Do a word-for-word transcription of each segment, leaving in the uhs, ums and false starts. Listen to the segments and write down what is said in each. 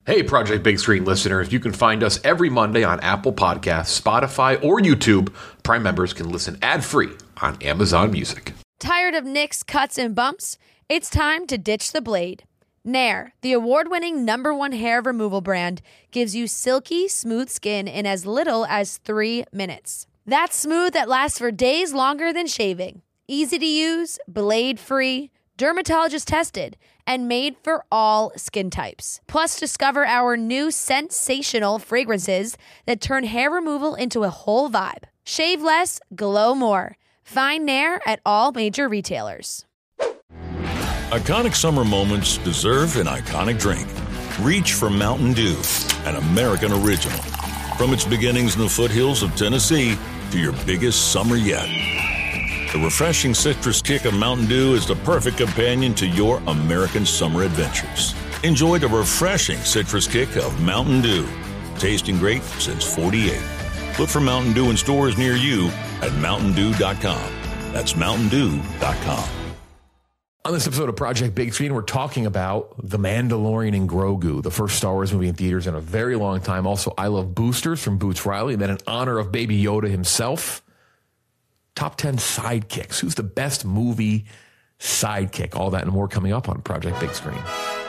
Hey, Project Big Screen listeners, you can find us every Monday on Apple Podcasts, Spotify, or YouTube. Prime members can listen ad-free on Amazon Music. Tired of nicks, cuts, and bumps? It's time to ditch the blade. Nair, the award-winning number one hair removal brand, gives you silky, smooth skin in as little as three minutes. That's smooth that lasts for days longer than shaving. Easy to use, blade-free, dermatologist tested, and made for all skin types. Plus, discover our new sensational fragrances that turn hair removal into a whole vibe. Shave less, glow more. Find Nair at all major retailers. Iconic summer moments deserve an iconic drink. Reach for Mountain Dew, an American original. From its beginnings in the foothills of Tennessee to your biggest summer yet. The refreshing citrus kick of Mountain Dew is the perfect companion to your American summer adventures. Enjoy the refreshing citrus kick of Mountain Dew. Tasting great since forty-eight. Look for Mountain Dew in stores near you at mountain dew dot com. That's mountain dew dot com. On this episode of Project Big Screen, we're talking about The Mandalorian and Grogu, the first Star Wars movie in theaters in a very long time. Also, I Love Boosters from Boots Riley, and then in honor of Baby Yoda himself, Top ten sidekicks. Who's the best movie sidekick? All that and more coming up on Project Big Screen.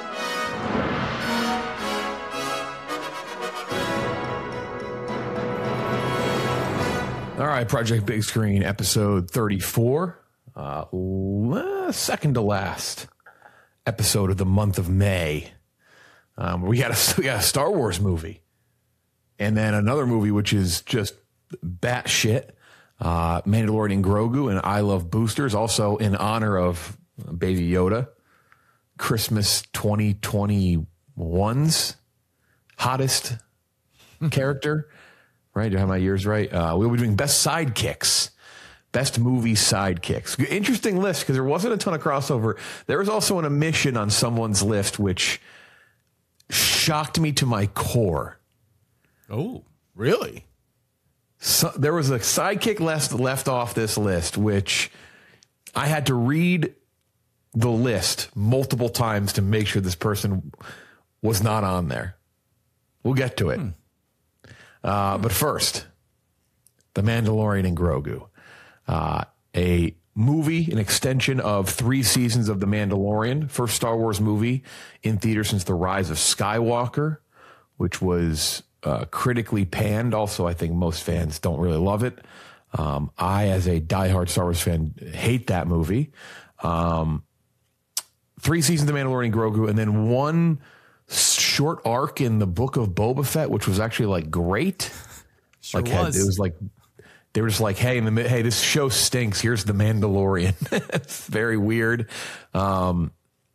All right, Project Big Screen, episode thirty-four. Uh, second to last episode of the month of May. Um, we got a, we got a Star Wars movie. And then another movie which is just batshit. Uh, Mandalorian and Grogu and I Love Boosters, also in honor of Baby Yoda. Christmas twenty twenty-one's hottest character, right? Do I have my years right? Uh, we'll be doing best sidekicks, best movie sidekicks. Interesting list because there wasn't a ton of crossover. There was also an omission on someone's list which shocked me to my core. Oh, really? So, there was a sidekick left, left off this list, which I had to read the list multiple times to make sure this person was not on there. We'll get to it. Hmm. Uh, but first, The Mandalorian and Grogu, uh, a movie, an extension of three seasons of The Mandalorian, first Star Wars movie in theater since The Rise of Skywalker, which was Uh, critically panned. Also, I think most fans don't really love it. Um, I, as a diehard Star Wars fan, hate that movie. Um, three seasons of Mandalorian and Grogu, and then one short arc in the Book of Boba Fett, which was actually like great. Sure like was. Had, it was like they were just like, hey, in the hey, this show stinks. Here's the Mandalorian. It's very weird. Um,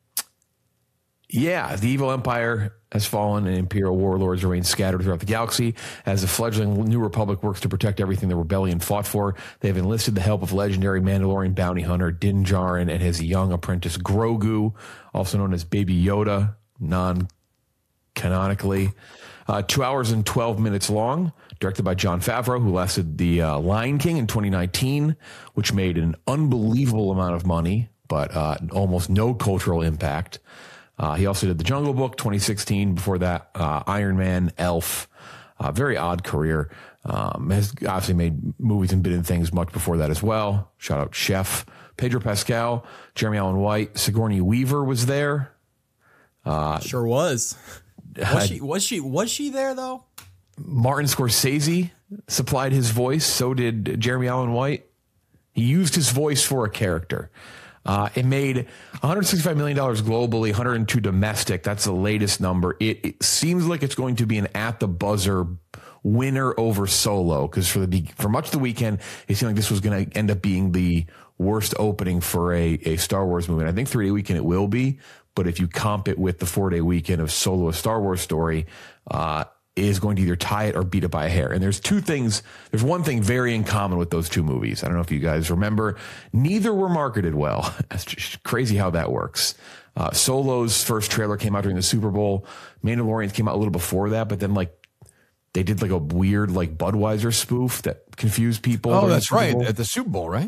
yeah, the evil empire has fallen and Imperial warlords remain scattered throughout the galaxy. As the fledgling New Republic works to protect everything the rebellion fought for, they have enlisted the help of legendary Mandalorian bounty hunter Din Djarin and his young apprentice Grogu, also known as Baby Yoda, non-canonically. Uh, two hours and twelve minutes long, directed by Jon Favreau, who lasted The uh, Lion King in twenty nineteen, which made an unbelievable amount of money, but uh, almost no cultural impact. Uh, he also did The Jungle Book, twenty sixteen. Before that, uh, Iron Man, Elf. Uh, very odd career. Um, has obviously made movies and been in things much before that as well. Shout out Chef. Pedro Pascal, Jeremy Allen White, Sigourney Weaver was there. Uh, sure was. Was she? Was she? Was she there though? Martin Scorsese supplied his voice. So did Jeremy Allen White. He used his voice for a character. Uh, it made one hundred sixty-five million dollars globally, one hundred two domestic. That's the latest number. It, it seems like it's going to be an at the buzzer winner over Solo, because for the for much of the weekend, it seemed like this was going to end up being the worst opening for a, a Star Wars movie. And I think three-day weekend it will be, but if you comp it with the four-day weekend of Solo, a Star Wars story, uh, is going to either tie it or beat it by a hair. And there's two things. There's one thing very in common with those two movies. I don't know if you guys remember. Neither were marketed well. That's just crazy how that works. Uh, Solo's first trailer came out during the Super Bowl. Mandalorian came out a little before that, but then like they did like a weird like Budweiser spoof that confused people. Oh, that's right. At the Super Bowl, right?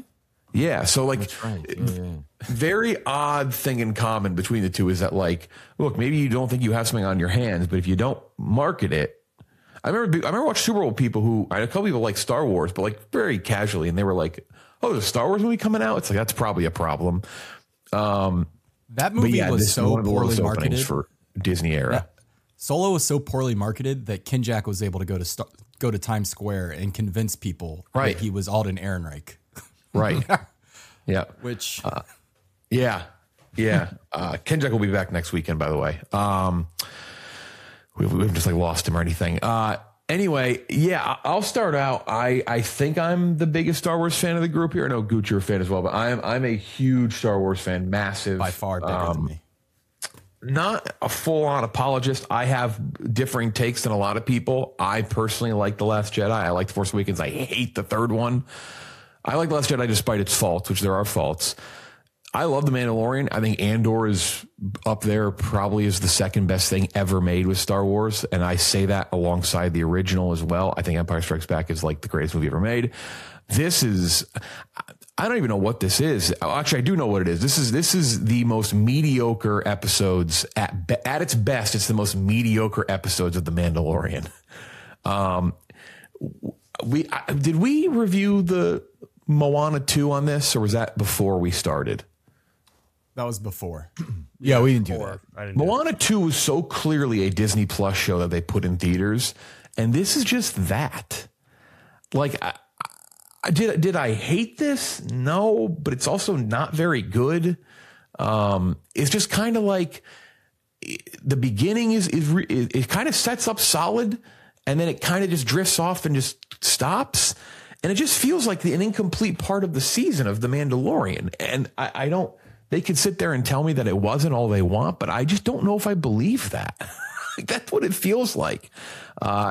Yeah, so like, That's right. Yeah, yeah. very odd thing in common between the two is that like, look, maybe you don't think you have something on your hands, but if you don't market it, I remember I remember watching Super Bowl people who I had a couple people like Star Wars, but like very casually, and they were like, "Oh, there's a Star Wars movie coming out." It's like that's probably a problem. Um, that movie yeah, was so poorly marketed for Disney era. That, Solo was so poorly marketed that Ken Jack was able to go to Star, go to Times Square and convince people right. that he was Alden Ehrenreich. Right. Yeah. Which. Uh, yeah. Yeah. Uh, Ken Jack will be back next weekend, by the way. Um, We've, we've just like lost him or anything. Uh, anyway, yeah, I'll start out. I, I think I'm the biggest Star Wars fan of the group here. I know Gooch, you're a fan as well, but I'm I'm a huge Star Wars fan, massive. By far bigger um, than me. Not a full-on apologist. I have differing takes than a lot of people. I personally like The Last Jedi. I like The Force Awakens. I hate the third one. I like The Last Jedi despite its faults, which there are faults. I love The Mandalorian. I think Andor is up there, probably is the second best thing ever made with Star Wars. And I say that alongside the original as well. I think Empire Strikes Back is like the greatest movie ever made. This is, I don't even know what this is. Actually, I do know what it is. This is, this is the most mediocre episodes at, at its best. It's the most mediocre episodes of The Mandalorian. Um, we, did we review the Moana two on this, or was that before we started? That was before. Yeah, we didn't do that. I didn't Moana two was so clearly a Disney Plus show that they put in theaters, and this is just that. Like, I, I did did I hate this? No, but it's also not very good. Um, it's just kind of like the beginning is is re, it, it kind of sets up solid, and then it kind of just drifts off and just stops, and it just feels like the, an incomplete part of the season of The Mandalorian. And I, I don't. They could sit there and tell me that it wasn't all they want, but I just don't know if I believe that. That's what it feels like. Uh,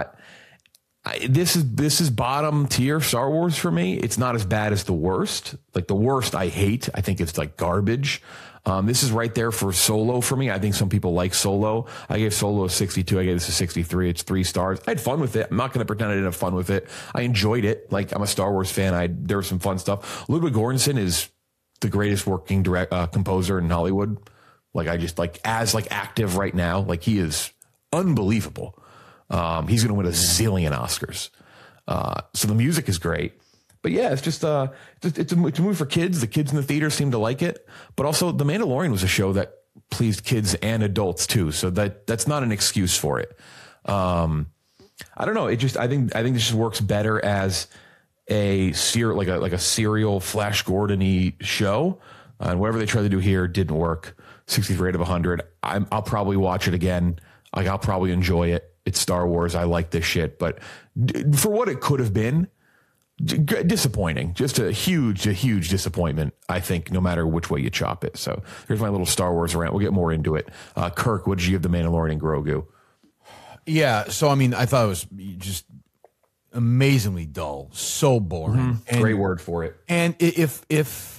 I, this is this is bottom tier Star Wars for me. It's not as bad as the worst. Like the worst, I hate. I think it's like garbage. Um, this is right there for Solo for me. I think some people like Solo. I gave Solo a sixty-two. I gave this a sixty-three. It's three stars. I had fun with it. I'm not going to pretend I didn't have fun with it. I enjoyed it. Like I'm a Star Wars fan. I there was some fun stuff. Ludwig Göransson is the greatest working direct uh, composer in Hollywood. Like I just like as like active right now. Like he is unbelievable. Um, he's going to win a zillion Oscars. Uh, so the music is great. But yeah, it's just uh, it's, it's, a, it's a movie for kids. The kids in the theater seem to like it. But also, The Mandalorian was a show that pleased kids and adults too. So that that's not an excuse for it. Um, I don't know. It just I think I think this just works better as a ser- like a like a serial Flash Gordon-y show. Uh, and whatever they tried to do here didn't work. sixty-three out of one hundred. I'm, I'll probably watch it again. Like I'll probably enjoy it. It's Star Wars. I like this shit. But d- for what it could have been, d- disappointing. Just a huge, a huge disappointment, I think, no matter which way you chop it. So here's my little Star Wars rant. We'll get more into it. Uh, Kirk, what did you give The Mandalorian and Grogu? Yeah, so I mean, I thought it was just amazingly dull, so boring. Mm-hmm. And, Great word for it. And if if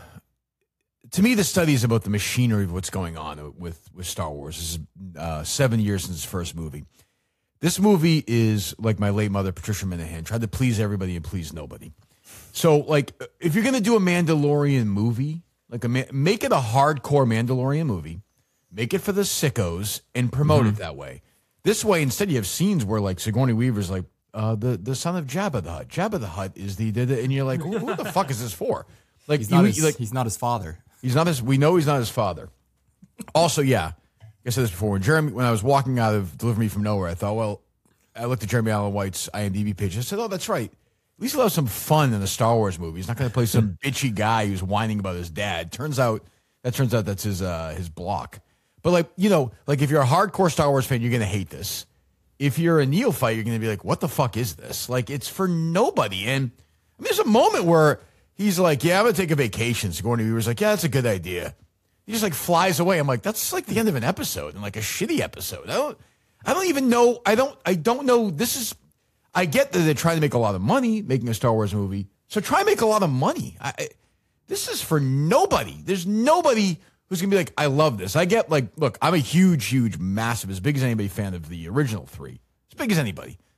to me, the study is about the machinery of what's going on with with Star Wars. This is uh, seven years since its first movie. This movie is like my late mother, Patricia Minahan, tried to please everybody and please nobody. So, like, if you're gonna do a Mandalorian movie, like a make it a hardcore Mandalorian movie, make it for the sickos, and promote mm-hmm. it that way. This way, instead, you have scenes where like Sigourney Weaver's like uh, the the son of Jabba the Hutt. Jabba the Hutt is the, the, the and you're like, who, who the fuck is this for? Like, he's not, you, his, like, he's not his father. He's not his. We know he's not his father. Also, yeah, I said this before. When Jeremy, when I was walking out of Deliver Me from Nowhere, I thought, well, I looked at Jeremy Allen White's IMDb page. I said, oh, that's right. At least he'll have some fun in the Star Wars movie. He's not going to play some bitchy guy who's whining about his dad. Turns out that turns out that's his uh, his block. But like you know, like if you're a hardcore Star Wars fan, you're going to hate this. If you're a neophyte, you're going to be like, what the fuck is this? Like it's for nobody. And I mean, there's a moment where he's like, yeah, I'm going to take a vacation. Sigourney Weaver's like, yeah, that's a good idea. He just like flies away. I'm like, that's like the end of an episode and like a shitty episode. I don't, I don't even know. I don't, I don't know. This is, I get that they're trying to make a lot of money making a Star Wars movie. So try and make a lot of money. I, I, this is for nobody. There's nobody who's going to be like, I love this. I get like, look, I'm a huge, huge, massive, as big as anybody fan of the original three. As big as anybody.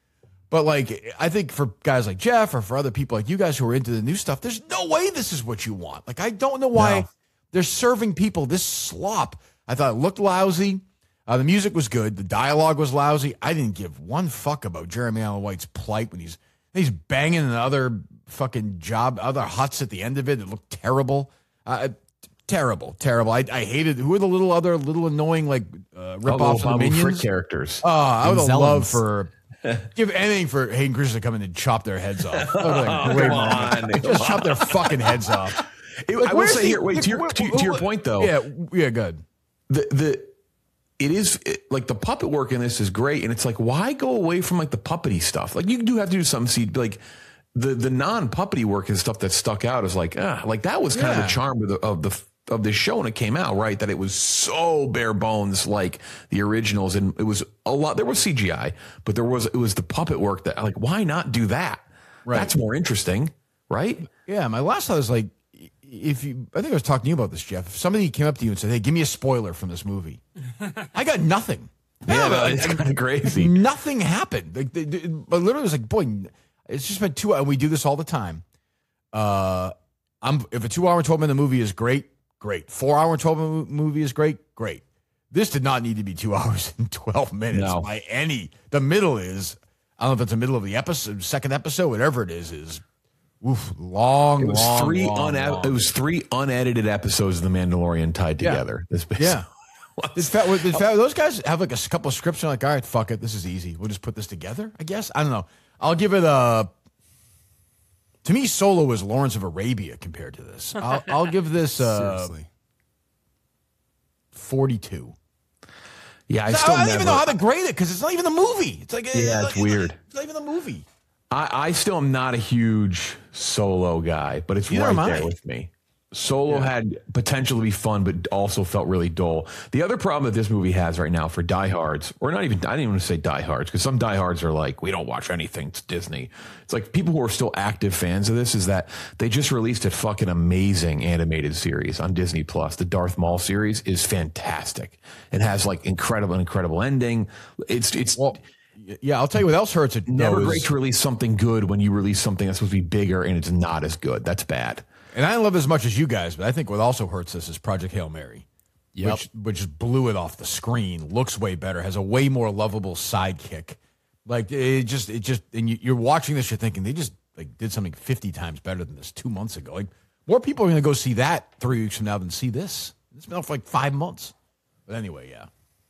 But like, I think for guys like Jeff or for other people like you guys who are into the new stuff, there's no way this is what you want. Like, I don't know why No. they're serving people this slop. I thought it looked lousy. Uh, the music was good. The dialogue was lousy. I didn't give one fuck about Jeremy Allen White's plight when he's he's banging another fucking job, other huts at the end of it. It looked terrible. Uh, terrible, terrible. I, I hated. Who are the little other little annoying like uh, ripoffs of the Babu Frick Minions? characters. Oh, I would have Zellens. loved for give anything for Hayden Christensen to come in and chop their heads off. Like, wait, come on. just chop their fucking heads off. It- Like, I will where's say the- here, wait, like, to your, where- to, to your point though, Yeah, yeah, good. the the it is it, like the puppet work in this is great, and it's like, why go away from like the puppety stuff? Like, you do have to do some see like the the non puppety work and stuff that stuck out is like ah like that was kind of Yeah. the charm of the of the of this show when it came out, right? That it was so bare bones like the originals, and it was a lot. There was C G I, but there was it was the puppet work that like, why not do that? Right. That's more interesting, right? Yeah, my last thought was like, if you, I think I was talking to you about this, Jeff. If somebody came up to you and said, "Hey, give me a spoiler from this movie," I got nothing. Yeah, but it's kind of crazy. Nothing happened. Like, they, they- but literally, it was like, boy, it's just been two. And we do this all the time. Uh, I'm if a two-hour and twelve minute movie is great, great. Four-hour and twelve minute movie is great, great. This did not need to be two hours and twelve minutes No. by any. The middle is, I don't know if it's the middle of the episode, second episode, whatever it is, is oof, long, It was long, three long, une- long. It was three unedited episodes of The Mandalorian tied Yeah. together. This Yeah. Did Fa- did Fa- those guys have like a s- couple of scripts and like, all right, fuck it, this is easy. We'll just put this together, I guess. I don't know. I'll give it a. To me, Solo is Lawrence of Arabia compared to this. I'll, I'll give this uh, Seriously. forty-two. Yeah, I I, still don't never. even know how to grade it because it's not even a movie. It's like Yeah, it's weird. It's not even a movie. I, I still am not a huge Solo guy, but it's Neither right am I. there with me. Solo had potential to be fun, but also felt really dull. The other problem that this movie has right now for diehards, or not even, I didn't even want to say diehards, because some diehards are like, we don't watch anything, it's Disney. It's like people who are still active fans of this is that they just released a fucking amazing animated series on Disney Plus. The Darth Maul series is fantastic. It has like incredible, incredible ending. It's, it's, Well, yeah, I'll tell you what else hurts it. never though, great is- to release something good when you release something that's supposed to be bigger and it's not as good. That's bad. And I don't love it as much as you guys, but I think what also hurts this is Project Hail Mary. Yep. Which, which just blew it off the screen, looks way better, has a way more lovable sidekick. Like it just, it just, and you, you're watching this, you're thinking they just like did something fifty times better than this two months ago. Like more people are going to go see that three weeks from now than see this. It's been out for like five months. But anyway, yeah.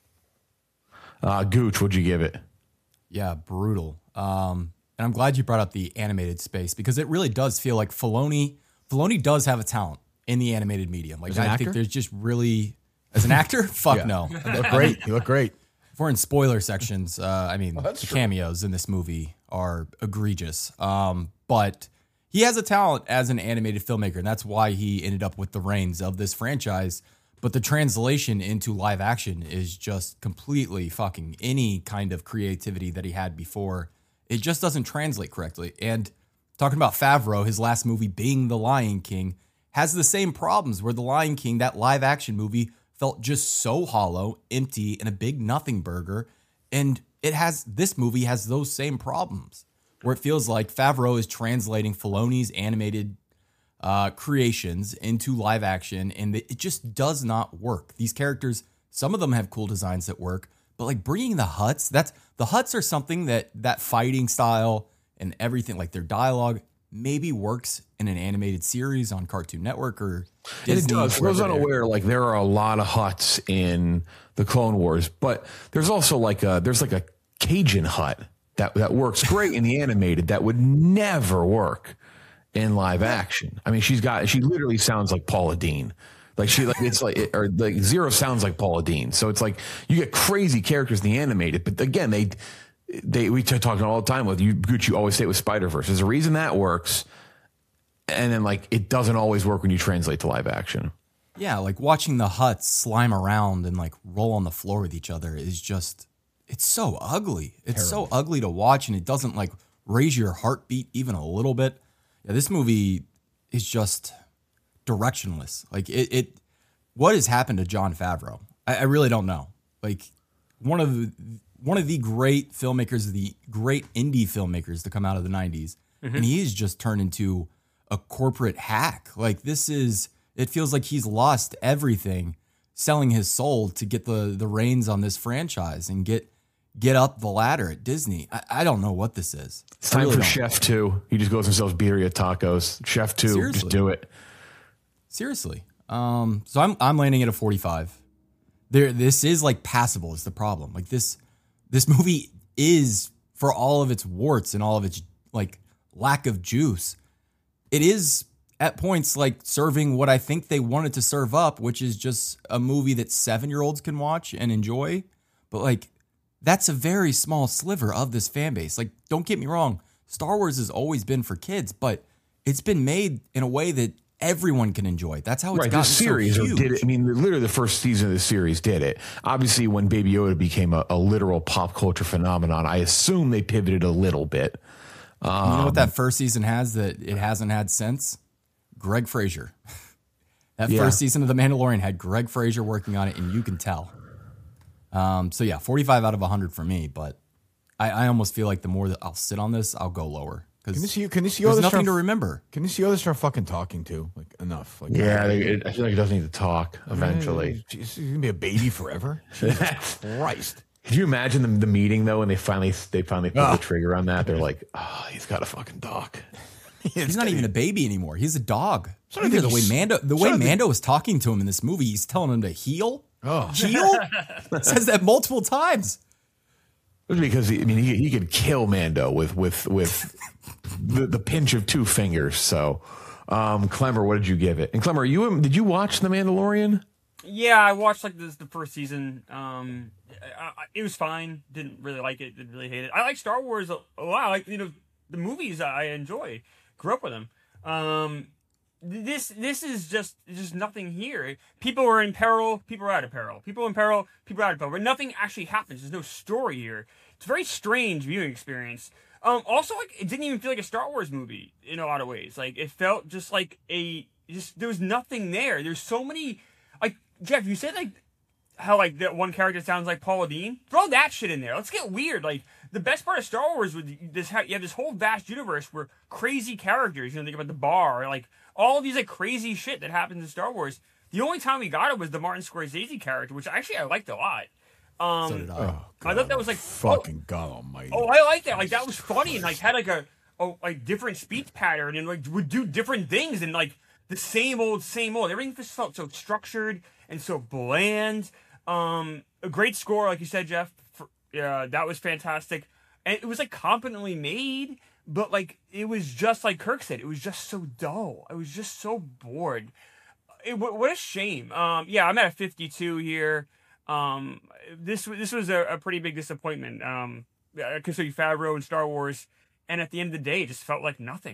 Uh, Gooch, what'd you give it? Yeah, brutal. Um, and I'm glad you brought up the animated space because it really does feel like Filoni. Filoni does have a talent in the animated medium. Like As an I actor? think there's just really as an actor. Fuck Yeah. no. You look great. You look great. If we're in spoiler sections, uh, I mean, that's the true. cameos in this movie are egregious. Um, but he has a talent as an animated filmmaker, and that's why he ended up with the reins of this franchise. But the translation into live action is just completely fucking any kind of creativity that he had before. It just doesn't translate correctly. And talking about Favreau, his last movie being The Lion King, has the same problems where The Lion King, that live action movie, felt just so hollow, empty, and a big nothing burger. And it has, this movie has those same problems where it feels like Favreau is translating Filoni's animated uh, creations into live action, and it just does not work. These characters, some of them have cool designs that work, but like bringing the Hutts, that's, the Hutts are something that, that fighting style and everything, like their dialogue, maybe works in an animated series on Cartoon Network or Disney. It does. For those wherever they're- unaware, like there are a lot of huts in the Clone Wars, but there's also like a there's like a Cajun hut that that works great in the animated that would never work in live action. I mean, she's got she literally sounds like Paula Deen. Like she like it's like or like Zero sounds like Paula Deen. So it's like you get crazy characters in the animated, but again, they they we talk all the time with you. Gucci always say it with Spider-Verse. There's a reason that works. And then, like, it doesn't always work when you translate to live action. Yeah, like watching the Hutts slime around and like roll on the floor with each other is just, it's so ugly. It's so ugly to watch, and it doesn't like raise your heartbeat even a little bit. Yeah, this movie is just directionless. Like it, it what has happened to Jon Favreau? I, I really don't know. Like one of the one of the great filmmakers, the great indie filmmakers to come out of the nineties. Mm-hmm. And he's just turned into a corporate hack. Like this is, it feels like he's lost everything, selling his soul to get the, the reins on this franchise and get, get up the ladder at Disney. I, I don't know what this is. It's time really for don't. Chef two. He just goes and sells birria tacos. Chef two, Seriously. just do it. Seriously. Um, so I'm I'm landing at a forty-five. There, this is like passable is the problem. Like this, this movie is, for all of its warts and all of its like lack of juice, it is at points like serving what I think they wanted to serve up, which is just a movie that seven-year-olds can watch and enjoy. But like, that's a very small sliver of this fan base. Like, don't get me wrong, Star Wars has always been for kids, but it's been made in a way that everyone can enjoy. That's how it's Right, gotten the series so huge. did it. I mean, literally the first season of the series did it. Obviously, when Baby Yoda became a, a literal pop culture phenomenon, I assume they pivoted a little bit. Um, you know what that first season has that it hasn't had since? Greg Fraser. That Yeah. first season of The Mandalorian had Greg Fraser working on it, and you can tell. Um, so yeah, forty-five out of one hundred for me, but I, I almost feel like the more that I'll sit on this, I'll go lower. Can Because this you? Can this there's Yoda nothing start, to remember. Can this Yoda start fucking talking too? Like enough. Like Yeah, they, it, I feel like it doesn't need to talk eventually. Jeez, he's gonna be a baby forever. Jesus Christ. Could you imagine the, the meeting though when they finally they finally pull Ah. the trigger on that? They're like, oh, he's got to fucking talk. He's not even a baby anymore. He's a dog. not Look at even the way s- Mando, the it's way not even- Mando is talking to him in this movie, he's telling him to heal. Oh. Heal? Says that multiple times. It's because I mean he, he could kill Mando with with with the, the pinch of two fingers. So, um, Clemmer, what did you give it? And Clemmer, you did you watch The Mandalorian? Yeah, I watched like this the first season. Um, I, I, it was fine. Didn't really like it. Didn't really hate it. I like Star Wars a, a lot. Like you know the movies I enjoy. Grew up with them. Um, this this is just just nothing here. People are in peril. People are out of peril. People in peril. People are out of peril. But nothing actually happens. There's no story here. It's a very strange viewing experience. Um, also, like it didn't even feel like a Star Wars movie in a lot of ways. Like it felt just like a just there was nothing there. There's so many. Like Jeff, you said like how like that one character sounds like Paula Deen. Throw that shit in there. Let's get weird. Like the best part of Star Wars was this: you have this whole vast universe where crazy characters. You know, think about the bar, or, like all of these like crazy shit that happens in Star Wars. The only time we got it was the Martin Scorsese character, which actually I liked a lot. Um, So did I. Oh, I thought that was like fucking God Almighty. Oh, I like that. Like that was funny and like had like a oh like different speech pattern and like would do different things and like the same old same old. Everything just felt so structured and so bland. Um, a great score, like you said, Jeff. For, yeah, that was fantastic. And it was like competently made, but like it was just like Kirk said, it was just so dull. I was just so bored. It, what, what a shame. Um, yeah, I'm at a fifty-two here. Um, this this was a, a pretty big disappointment. Um, considering Favreau and Star Wars, and at the end of the day, it just felt like nothing.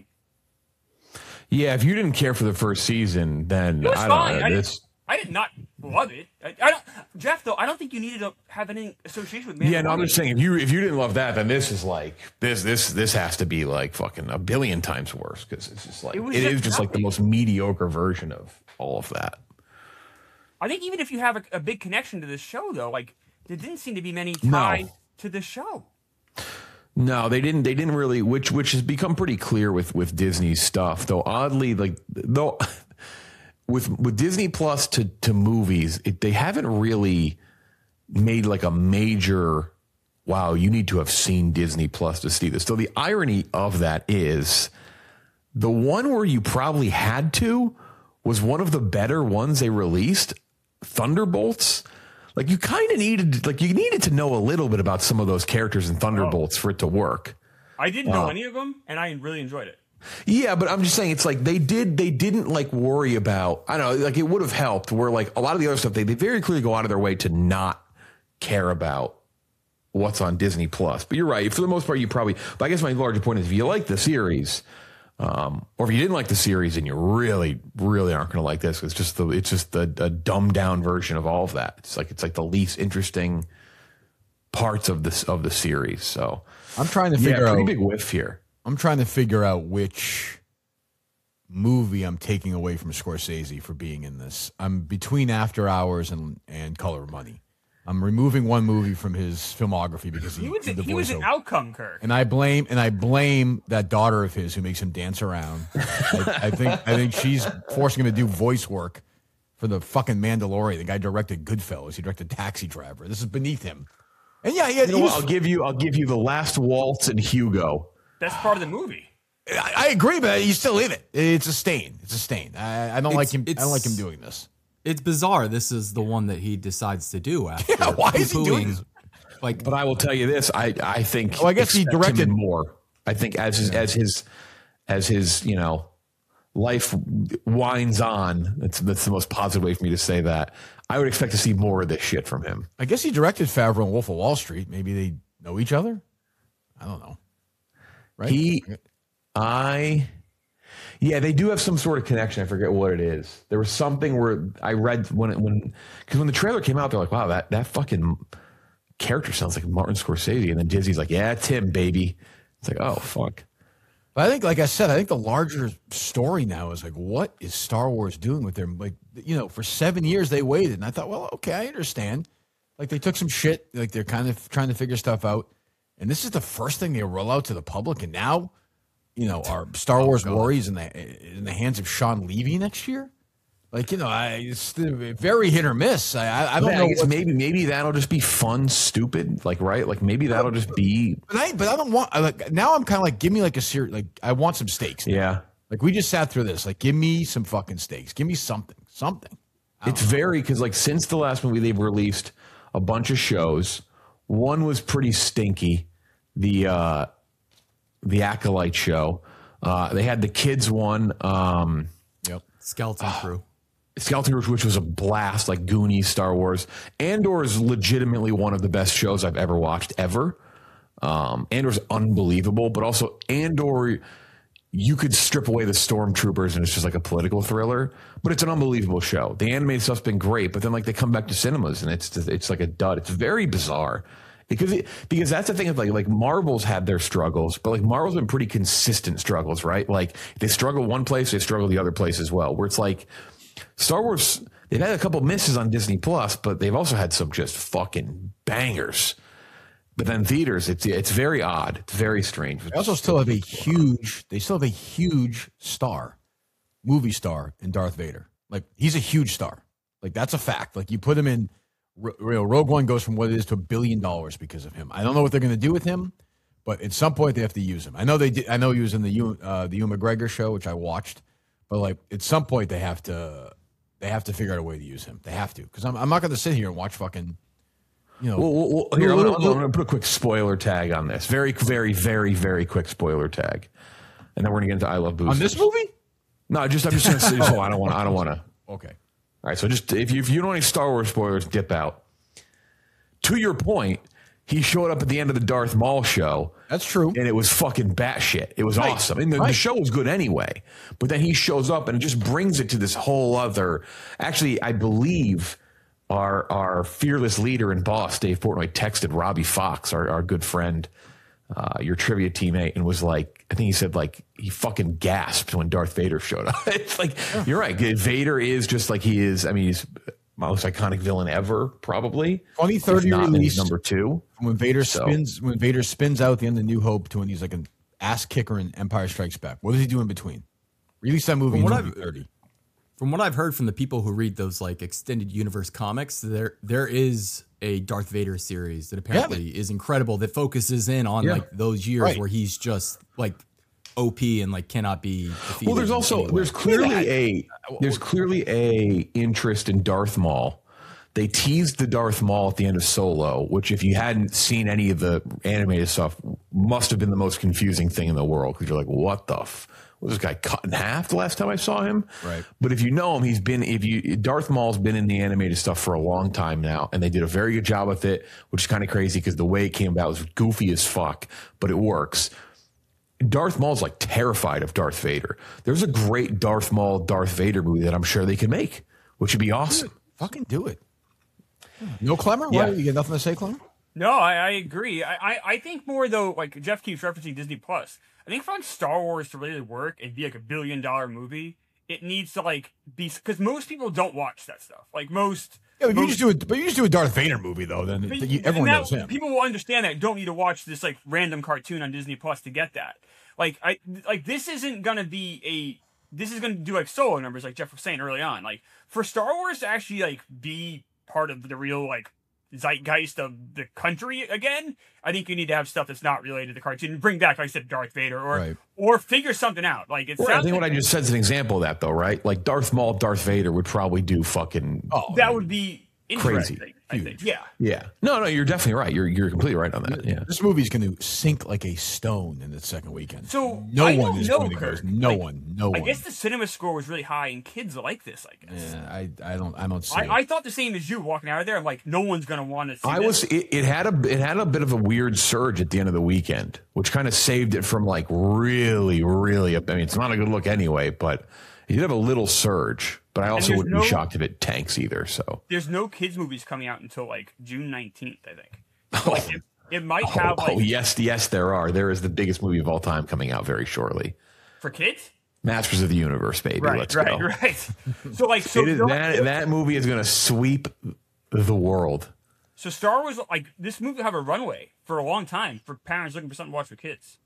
Yeah, if you didn't care for the first season, then It was I don't fine. know. I, This, did, I did not love it. I, I don't, Jeff. Though I don't think you needed to have any association with. yeah, no, I'm Mandalorian. just saying if you if you didn't love that, then this is like this this this has to be like fucking a billion times worse because it's just like It it, was is just just like the nothing. most mediocre version of all of that. I think even if you have a, a big connection to this show, though, like there didn't seem to be many No. ties to the show. No, they didn't. They didn't really, which which has become pretty clear with with Disney's stuff. Though oddly, like though with with Disney Plus to to movies, it, they haven't really made like a major. Wow, you need to have seen Disney Plus to see this. So the irony of that is, the one where you probably had to was one of the better ones they released, Thunderbolts. Like you kind of needed, like you needed to know a little bit about some of those characters in Thunderbolts for it to work. I didn't know Oh. any of them, and I really enjoyed it. Yeah, but I'm just saying it's like they did, they didn't like worry about, I don't know, like it would have helped where like a lot of the other stuff, they, they very clearly go out of their way to not care about what's on Disney Plus. But you're right. For the most part, you probably, but I guess my larger point is if you like the series, um, or if you didn't like the series and you really, really aren't going to like this, it's just the, it's just the, a dumbed down version of all of that. It's like, it's like the least interesting parts of this, of the series. So I'm trying to yeah, figure pretty out. big whiff here. I'm trying to figure out which movie I'm taking away from Scorsese for being in this. I'm between After Hours and and Color of Money. I'm removing one movie from his filmography because he, He was, did the he was an voiceover. outcome, Kirk. And I blame and I blame that daughter of his who makes him dance around. I, I think I think she's forcing him to do voice work for the fucking Mandalorian. The guy directed Goodfellas. He directed Taxi Driver. This is beneath him. And yeah, yeah, You know he what? was- I'll give you. I'll give you the last waltz and Hugo. That's part of the movie. I, I agree, but he's still in it. It's a stain. It's a stain. I, I don't It's- like him. I don't it's- like him doing this. It's bizarre. This is the one that he decides to do after. Yeah, why is he doing poo-pooing, this? Like, But I will tell you this: I I think. Oh, I guess he expect him directed- in more. I think as his as his as his you know life winds on. That's that's the most positive way for me to say that. I would expect to see more of this shit from him. I guess he directed Favreau and Wolf of Wall Street. Maybe they know each other. I don't know. Right? He, I, yeah, they do have some sort of connection. I forget what it is. There was something where I read when it, when because when the trailer came out, they're like, "Wow, that that fucking character sounds like Martin Scorsese." And then Disney's like, "Yeah, it's him, baby." It's like, oh fuck. But I think, like I said, I think the larger story now is like, what is Star Wars doing with their, like, you know, for seven years they waited. And I thought, well, okay, I understand. Like, they took some shit, like, they're kind of trying to figure stuff out. And this is the first thing they roll out to the public. And now, you know, are Star Wars worries in the, in the hands of Sean Levy next year? Like, you know, I, it's very hit or miss. I, I, I don't Yeah, know. I guess what's- maybe maybe that'll just be fun, stupid, like right, like maybe that'll just be But I, but I don't want, I like, now I'm kind of like, give me like a series, like, I want some stakes. now. yeah. Like, we just sat through this. Like, give me some fucking stakes. Give me something. Something. It's very because like since the last movie they've released a bunch of shows. One was pretty stinky, the uh, the Acolyte show. Uh, they had the kids one, um, Yep. Skeleton Crew. Skeleton Crew, which was a blast, like Goonies, Star Wars. Andor is legitimately one of the best shows I've ever watched ever. Um, Andor's unbelievable, but also Andor, you could strip away the stormtroopers and it's just like a political thriller, but it's an unbelievable show. The animated stuff's been great, but then like they come back to cinemas and it's it's like a dud. It's very bizarre because it, because that's the thing of like like Marvel's had their struggles, but like Marvel's been pretty consistent struggles, right? Like if they struggle one place, they struggle the other place as well. Where it's like Star Wars, they've had a couple misses on Disney Plus, but they've also had some just fucking bangers. But then theaters, it's it's very odd. It's very strange. They also still have a huge, they still have a huge star, movie star in Darth Vader. Like, he's a huge star. Like, that's a fact. Like, you put him in, you know, Rogue One goes from what it is to a billion dollars because of him. I don't know what they're going to do with him, but at some point they have to use him. I know they did. I know he was in the Ewan- uh, the Ewan McGregor show, which I watched, but like at some point they have to, they have to figure out a way to use him. They have to, because I'm, I'm not going to sit here and watch fucking, you know. Well, well, well, here, I'm gonna, I'm gonna put a quick spoiler tag on this. Very, very, very, very quick spoiler tag, and then we're gonna get into I Love Boosters. On this movie? No, just I'm just gonna say. So I don't want. I don't want to. Okay. All right. So just if you if you don't want any Star Wars spoilers, dip out. To your point, he showed up at the end of the Darth Maul show. That's true. And it was fucking batshit. It was Right. awesome. And the, Right. the show was good anyway. But then he shows up and it just brings it to this whole other. Actually, I believe our our fearless leader and boss, Dave Portnoy, texted Robbie Fox, our, our good friend, uh, your trivia teammate, and was like, I think he said like he fucking gasped when Darth Vader showed up. It's like, you're right. Vader is just like he is. I mean, he's most iconic villain ever, probably. twenty If thirty not, then he's release. number two. When Vader So- spins, when Vader spins out the end of New Hope to when he's like an ass kicker in Empire Strikes Back. What does he do in between? Release that movie in From what twenty I've- thirty. From what I've heard from the people who read those like extended universe comics, there there is a Darth Vader series that apparently is incredible that focuses in on Yeah. like those years Right. where he's just like O P and like cannot be defeated. Well, there's in also any way. there's clearly a there's clearly a interest in Darth Maul. They teased the Darth Maul at the end of Solo, which if you hadn't seen any of the animated stuff, must have been the most confusing thing in the world because you're like, what the f- was this guy cut in half the last time I saw him? Right. But if you know him, he's been if you Darth Maul's been in the animated stuff for a long time now, and they did a very good job with it, which is kind of crazy because the way it came about was goofy as fuck, but it works. Darth Maul's like terrified of Darth Vader. There's a great Darth Maul, Darth Vader movie that I'm sure they can make, which would be awesome. Fucking do it. No Clemmer? Yeah. Why? You got nothing to say, Clemmer? No, I, I agree. I, I, I think more though, like Jeff keeps referencing Disney Plus. I think for like Star Wars to really work and be like a billion dollar movie, it needs to like be because most people don't watch that stuff. Like most Yeah, but you just do it. But you just do a Darth Vader movie though. Then But- you, everyone and knows that- him. People will understand that. Don't need to watch this like random cartoon on Disney Plus to get that. Like I like this isn't gonna be a. This is gonna do like solo numbers, like Jeff was saying early on. Like for Star Wars to actually like be part of the real like zeitgeist of the country again, I think you need to have stuff that's not related to the cartoon. Bring back, like I said, Darth Vader, or Right. or figure something out. Like it's. Right, I think what I just said is an example of that, though, right? Like Darth Maul, Darth Vader would probably do fucking. Oh, that would be interesting. Crazy. I think. Yeah. Yeah. No, no, you're definitely right. You're you're completely right on that. Yeah. This movie's going to sink like a stone in the second weekend. So no I one don't is know, going to go. Kurt. No Like, one. No I one. guess the cinema score was really high, and kids like this. I guess. Yeah, I I don't I don't see it. I, I thought the same as you walking out of there. I'm like, no one's gonna want to see. I this. was. It, it had a. It had a bit of a weird surge at the end of the weekend, which kind of saved it from like really, really. I mean, it's not a good look anyway, but it did have a little surge. But I also there's wouldn't no- be shocked if it tanks either. So. There's no kids movies coming out until like June nineteenth. I think. So, like, it, it might have Oh, like oh yes, yes, there are. There is the biggest movie of all time coming out very shortly. for kids. Masters of the Universe, baby. Right, Let's right, go. right. So like, so It is, no- that that movie is going to sweep the world. so Star Wars, like this movie, will have a runway for a long time for parents looking for something to watch for kids.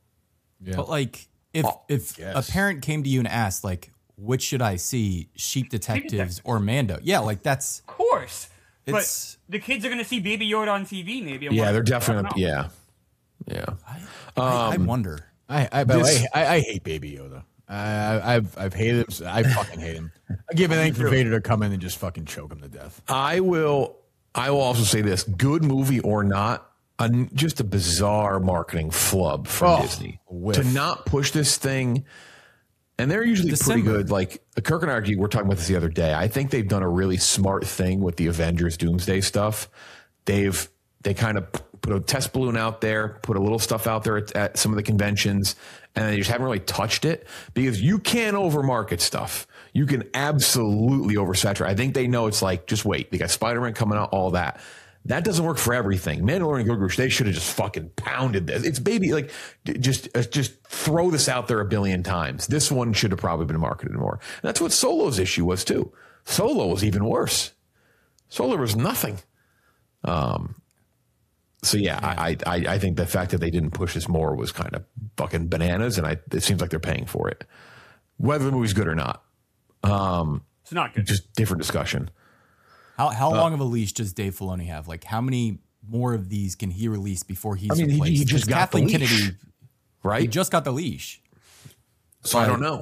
yeah. But like, if Oh, if yes. a parent came to you and asked, like, which should I see, Sheep Detectives Detectives. or Mando? Yeah, like that's Of course, It's- but the kids are gonna see Baby Yoda on T V. Maybe. I'm Yeah, like, they're I definitely. don't know. Yeah, yeah. I, I wonder. I I, but This- I, I I hate Baby Yoda. I, I I've I've hated him. I fucking hate him. I give anything for Vader to come in and just fucking choke him to death. I will. I will also say this: good movie or not, a, just a bizarre marketing flub from Oh, Disney whiff. to not push this thing. And they're usually December. pretty good. Like Kirk and I argued, we were talking about this the other day. I think they've done a really smart thing with the Avengers Doomsday stuff. They've they kind of put a test balloon out there, put a little stuff out there at, at some of the conventions, and they just haven't really touched it because you can overmarket stuff. You can absolutely oversaturate. I think they know it's like, just wait. They got Spider-Man coming out, all that. That doesn't work for everything. Mandalorian Grogu, they should have just fucking pounded this. It's baby, like, d- just uh, just throw this out there a billion times. This one should have probably been marketed more. And that's what Solo's issue was too. Solo was even worse. Solo was nothing. Um. So yeah, I, I I think the fact that they didn't push this more was kind of fucking bananas, and I it seems like they're paying for it, whether the movie's good or not. Um, It's not good. just different discussion. How how Uh, long of a leash does Dave Filoni have? Like, how many more of these can he release before he's I mean, he- replaced? he just 'Cause got the Kathleen leash, Kennedy. Right? He just got the leash. So I don't know.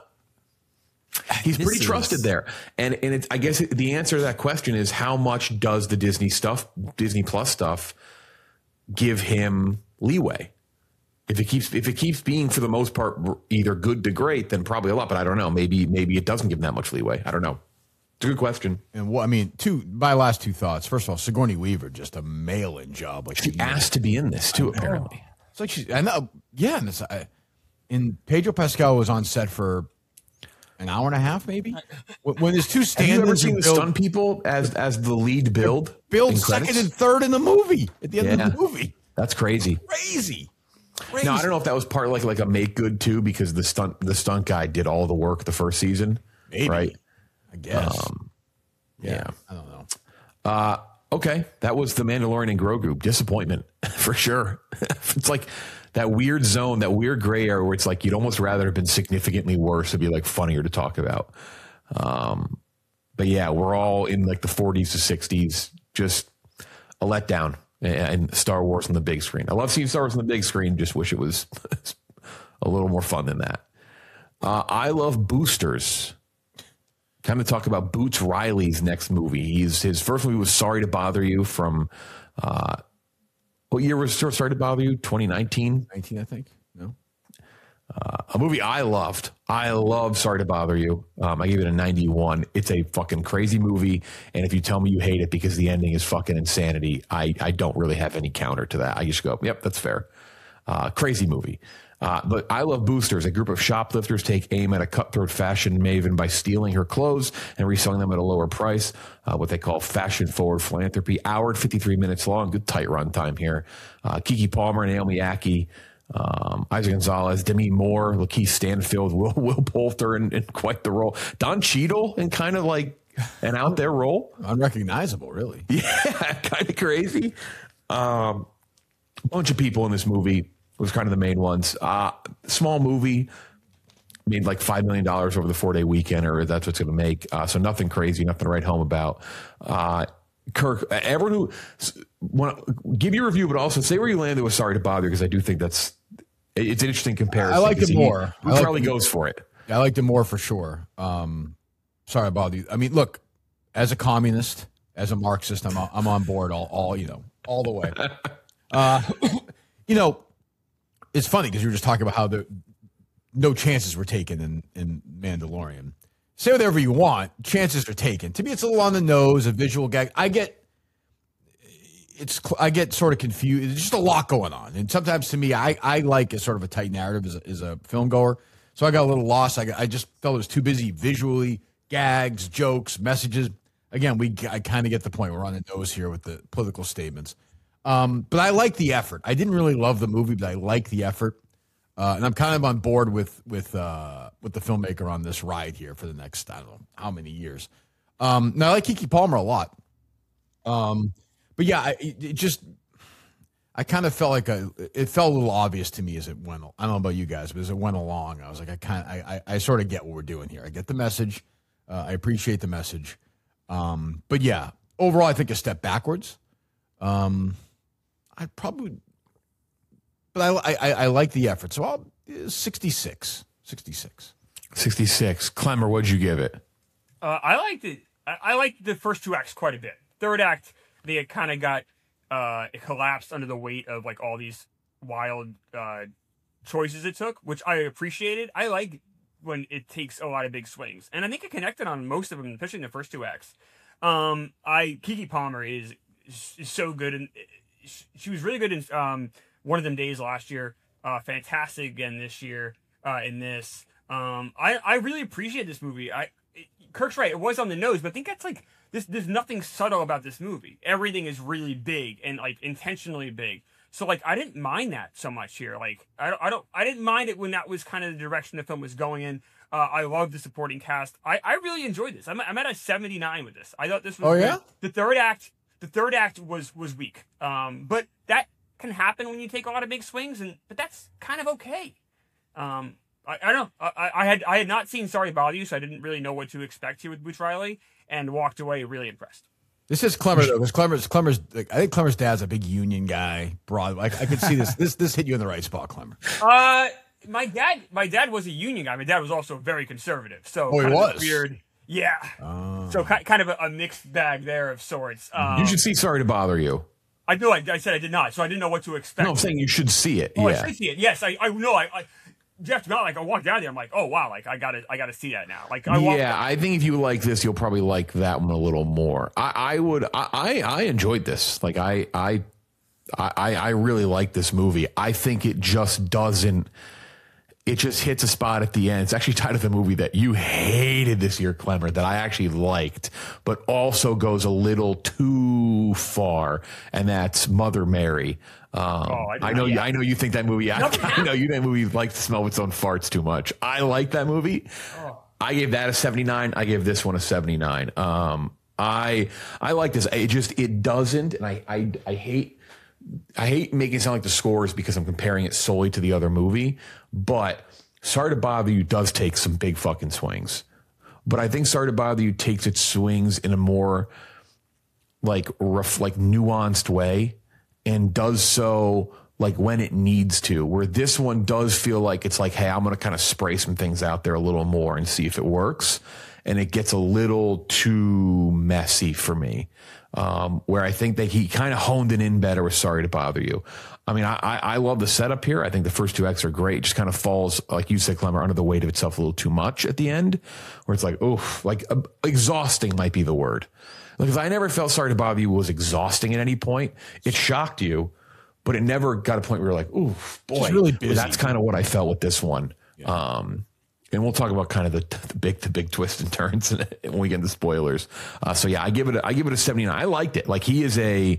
He's This pretty is- trusted there, and and it's, I guess it, the answer to that question is how much does the Disney stuff, Disney Plus stuff, give him leeway? If it keeps if it keeps being for the most part either good to great, then probably a lot. But I don't know. Maybe maybe it doesn't give him that much leeway. I don't know. It's a good question. And what I mean, two my last two thoughts. First of all, Sigourney Weaver just a mail-in job. Like She asked to be in this too, apparently. It's like she. I know. Yeah, and, it's, I, and Pedro Pascal was on set for an hour and a half, maybe. When, when there's two Have you ever stand-ins seen and the build, stunt people as as the lead build? build in second credits? and third in the movie at the end Yeah. of the movie. That's crazy. Crazy. Crazy. Now I don't know if that was part like like a make good too, because the stunt the stunt guy did all the work the first season, Maybe. right? I guess. Yeah. I don't know. Uh, okay, that was the Mandalorian and Grogu. Disappointment for sure. It's like that weird zone, that weird gray area where it's like you'd almost rather have been significantly worse to be like funnier to talk about. Um, but yeah, we're all in like the forties to sixties, just a letdown. And Star Wars on the big screen. I love seeing Star Wars on the big screen. Just wish it was a little more fun than that. Uh, I love Boosters. Kind of talk about Boots Riley's next movie. He's his first movie was Sorry to Bother You from uh, what year was Sorry to Bother You? twenty nineteen. nineteen, I think. No. A movie I loved. I love Sorry to Bother You. Um, I gave it a ninety-one. It's a fucking crazy movie. And if you tell me you hate it because the ending is fucking insanity, I, I don't really have any counter to that. I just go, yep, that's fair. Uh, crazy movie. Uh, but I Love Boosters. A group of shoplifters take aim at a cutthroat fashion maven by stealing her clothes and reselling them at a lower price. Uh, what they call fashion forward philanthropy. Hour and fifty-three minutes long. Good tight run time here. Uh, Keke Palmer, Naomi Ackie, um, Isaac Gonzalez, Demi Moore, Lakeith Stanfield, Will Will Poulter in, in quite the role. Don Cheadle in kind of like an out there role. Unrecognizable, really. Yeah, kind of crazy. Um, a bunch of people in this movie was kind of the main ones. Uh, small movie, made like five million dollars over the four day weekend, or that's what's going to make. Uh, so nothing crazy, nothing to write home about. Uh, Kirk, everyone who want give your review, but also say where you landed with Sorry to Bother You, because I do think that's it's an interesting comparison. I liked it he, more. He I probably liked goes for it. I liked it more for sure. Um, sorry to bother you. I mean, look, as a communist, as a Marxist, I'm I'm on board all all you know all the way. Uh, you know, it's funny because you were just talking about how the no chances were taken in in Mandalorian. Say whatever you want, chances are taken. To me, it's a little on the nose, a visual gag. I get, it's I get sort of confused. There's just a lot going on, and sometimes to me, I I like a sort of a tight narrative as a, as a film goer. So I got a little lost. I got, I just felt it was too busy visually, gags, jokes, messages. Again, we I kind of get the point. We're on the nose here with the political statements, um, but I like the effort. I didn't really love the movie, but I like the effort. Uh, and I'm kind of on board with with uh, with the filmmaker on this ride here for the next, I don't know how many years. Um, now I like Keke Palmer a lot, um, but yeah, I, it, it just I kind of felt like a, it felt a little obvious to me as it went. I don't know about you guys, but as it went along, I was like, I kind, I, I, I sort of get what we're doing here. I get the message. Uh, I appreciate the message, um, but yeah, overall, I think a step backwards. Um, I'd probably. But I, I I like the effort. So I'll sixty-six. sixty-six. sixty-six. Clemmer, what'd you give it? Uh, I liked it. I, I liked the first two acts quite a bit. Third act, they kind of got uh, it collapsed under the weight of like all these wild uh, choices it took, which I appreciated. I like when it takes a lot of big swings, and I think it connected on most of them, especially in the first two acts. Um, I Keke Palmer is is so good, and she was really good in. Um, One of Them Days last year, uh, fantastic again this year uh, in this. Um, I, I really appreciate this movie. I it, Kirk's right, it was on the nose, but I think that's like this. There's nothing subtle about this movie. Everything is really big and like intentionally big. So like I didn't mind that so much here. Like I don't I don't I didn't mind it when that was kind of the direction the film was going in. Uh, I love the supporting cast. I, I really enjoyed this. I'm I'm at a seventy-nine with this. I thought this was oh yeah. Good. The third act the third act was was weak. Um, but that. Can happen when you take a lot of big swings, and but that's kind of okay. Um, I, I don't know. I, I had I had not seen Sorry to Bother You, so I didn't really know what to expect here with Boots Riley, and walked away really impressed. This is Clemmer though, because Clemmer's Clemmer's. Like, I think Clemmer's dad's a big union guy. Broad. I, I could see this. This this hit you in the right spot, Clemmer. Uh, my dad. My dad was a union guy. My dad was also very conservative. So oh, he kind of was weird. Yeah. Oh. So kind of a, a mixed bag there of sorts. Um, You should see Sorry to Bother You. I know. I, I said I did not, so I didn't know what to expect. No, I'm saying you should see it. Oh, yeah. I should see it. Yes, I, I know. I, I Jeff, not like I walked down there. I'm like, oh wow, like I gotta, I gotta see that now. Like, I walked yeah, down. I think if you like this, you'll probably like that one a little more. I, I would. I, I, I enjoyed this. Like, I, I, I, I really like this movie. I think it just doesn't. It just hits a spot at the end. It's actually tied to the movie that you hated this year, Clemmer, that I actually liked, but also goes a little too far, and that's Mother Mary. Um, oh, I, I know you. I know you think that movie. I, No, I know you. That movie likes to smell its own farts too much. I like that movie. Oh. I gave that a seventy-nine. I gave this one a seventy-nine. Um, I I like this. It just it doesn't, and I I I hate. I hate making it sound like the scores because I'm comparing it solely to the other movie, but Sorry to Bother You does take some big fucking swings. But I think Sorry to Bother You takes its swings in a more like rough, like nuanced way, and does so like when it needs to, where this one does feel like it's like, hey, I'm going to kind of spray some things out there a little more and see if it works. And it gets a little too messy for me. Um, where I think that he kind of honed it in better with Sorry to Bother You. I mean, I, I, I love the setup here. I think the first two acts are great. It just kind of falls, like you said, Clemmer, under the weight of itself a little too much at the end, where it's like, oof, like uh, exhausting might be the word. Because I never felt Sorry to Bother You was exhausting at any point. It shocked you, but it never got a point where you're like, oof, boy, really busy. That's kind of what I felt with this one. Yeah. Um, And we'll talk about kind of the, the big, the big twists and turns when we get into spoilers. Uh, so yeah, I give it, a, I give it a seventy-nine. I liked it. Like he is a,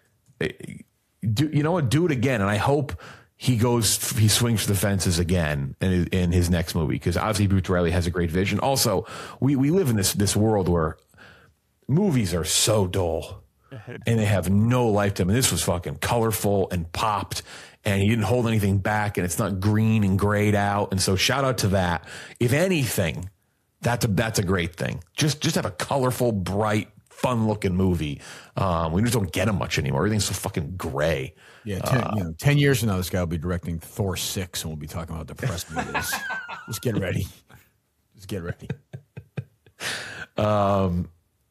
a do, you know what? Do it again, and I hope he goes, he swings for the fences again in, in his next movie, because obviously Boots Riley has a great vision. Also, we we live in this this world where movies are so dull and they have no life to them. And this was fucking colorful and popped, and he didn't hold anything back, and it's not green and grayed out. And so shout out to that. If anything, that's a, that's a great thing. Just, just have a colorful, bright, fun looking movie. Um, we just don't get them much anymore. Everything's so fucking gray. Yeah. Ten, uh, you know, ten years from now, this guy will be directing Thor six, and we'll be talking about depressing movies. Just get ready. Just get ready. Um,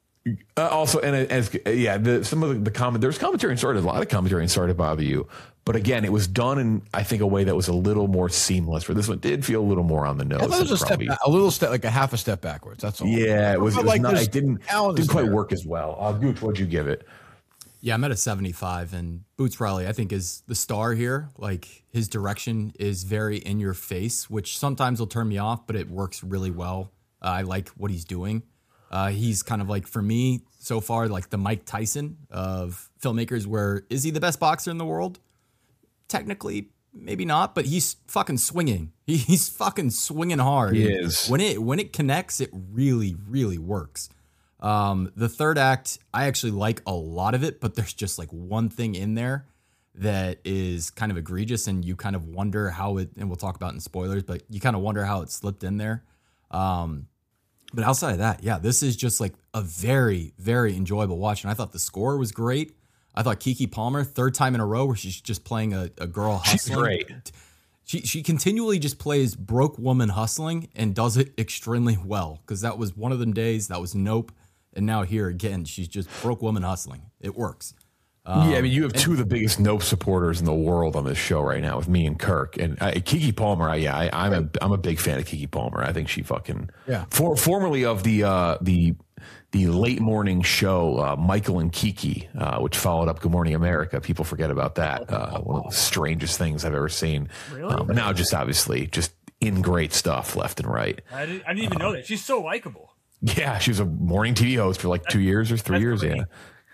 uh, also, and as yeah, the, some of the, the comment, there's commentary and started a lot of commentary and started to bother you, but again, it was done in I think a way that was a little more seamless. For this one, did feel a little more on the nose. It was a step, back, a little step, like a half a step backwards. That's all. Yeah, it was. It was like not. It didn't didn't quite there. work as well. Uh, Gooch, what'd you give it? Yeah, I'm at a seventy-five, and Boots Riley, I think, is the star here. Like, his direction is very in your face, which sometimes will turn me off, but it works really well. Uh, I like what he's doing. Uh, he's kind of like, for me, so far, like the Mike Tyson of filmmakers, where is he the best boxer in the world? Technically, maybe not, but he's fucking swinging. He, he's fucking swinging hard. He is. When it, when it connects, it really, really works. Um, the third act, I actually like a lot of it, but there's just like one thing in there that is kind of egregious, and you kind of wonder how it, and we'll talk about it in spoilers, but you kind of wonder how it slipped in there. Um, but outside of that, yeah, this is just like a very, very enjoyable watch. And I thought the score was great. I thought Keke Palmer, third time in a row where she's just playing a, a girl hustling. She's great. She, she continually just plays broke woman hustling and does it extremely well, because that was one of them days. That was Nope. And now here again, she's just broke woman hustling. It works. Um, yeah, I mean, you have two of the biggest Nope supporters in the world on this show right now with me and Kirk. And uh, Keke Palmer, I, yeah, I, I'm a I'm a big fan of Keke Palmer. I think she fucking yeah. For, formerly of the uh, the the late morning show uh, Michael and Keke, uh, which followed up Good Morning America. People forget about that. Uh, one of the strangest things I've ever seen. Really? Um, but now, just obviously, just in great stuff left and right. I didn't, I didn't even know that. She's so likable. Yeah, she was a morning T V host for like two years or three That's years. great.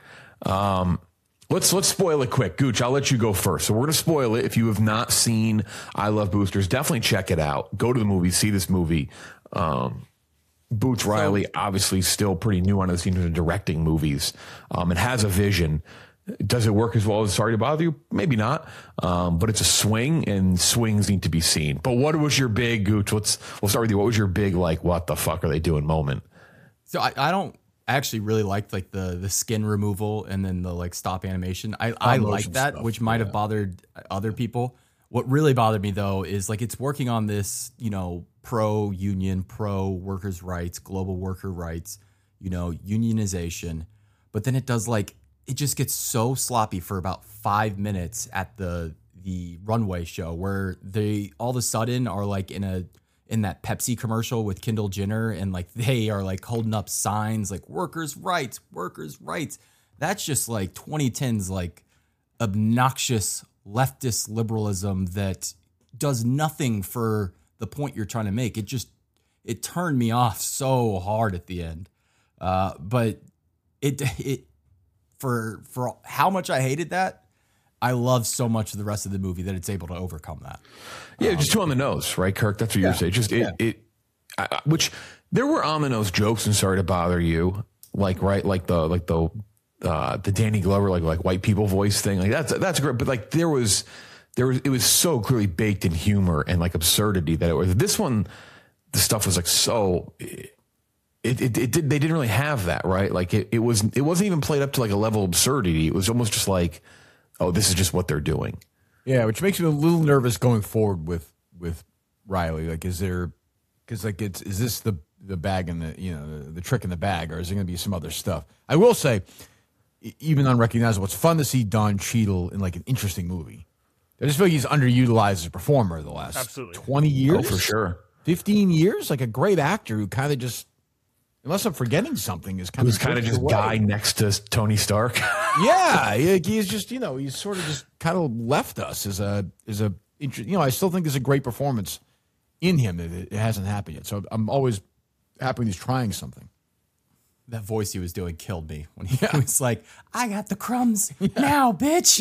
Yeah. Um, let's let's spoil it quick. Gooch, I'll let you go first. So we're gonna spoil it. If you have not seen I Love Boosters, definitely check it out. Go to the movie, see this movie. Um, Boots Riley, obviously still pretty new on the scene in directing movies, um, and has a vision. Does it work as well as Sorry to Bother You? Maybe not. Um, but it's a swing, and swings need to be seen. But what was your big, Gooch? Let's we'll start with you. What was your big, like, what the fuck are they doing moment? So I, I don't actually really like like the the skin removal and then the like stop animation. I, I like that, stuff, which might yeah. have bothered other people. What really bothered me though is like it's working on this, you know, pro union, pro workers' rights, global worker rights, you know, unionization. But then it does like it just gets so sloppy for about five minutes at the the runway show where they all of a sudden are like in a in that Pepsi commercial with Kendall Jenner, and like they are like holding up signs like workers' rights, workers' rights. That's just like twenty tens like obnoxious leftist liberalism that does nothing for the point you're trying to make. It just it turned me off so hard at the end. Uh, but it it for for how much I hated that, I love so much of the rest of the movie that it's able to overcome that. Yeah, just too on the nose, right, Kirk? That's what you're saying. Just it, Yeah. it, I, which there were on the nose jokes and Sorry to Bother You, like right, like the like the uh, the Danny Glover like like white people voice thing, like that's that's great. But like there was there was it was so clearly baked in humor and like absurdity that it was. This one, the stuff was like so. It, it, it, it did they didn't really have that, right? Like it, it was it wasn't even played up to like a level of absurdity. It was almost just like, oh, this is just what they're doing. Yeah, which makes me a little nervous going forward with with Riley. Like, is there, because like it's is this the the bag in the you know the, the trick in the bag, or is there going to be some other stuff? I will say, e- even unrecognizable, it's fun to see Don Cheadle in like an interesting movie. I just feel like he's underutilized as a performer the last Absolutely. twenty years, Oh, for sure. fifteen years. Like a great actor who kind of just, unless I'm forgetting something, is It kind was of kind of just away. guy next to Tony Stark. Yeah, he- he's just you know he's sort of just kind of left us as a as a inter- you know I still think there's a great performance in him. It, it hasn't happened yet, so I'm always happy when he's trying something. That voice he was doing killed me when he was like, "I got the crumbs now, bitch."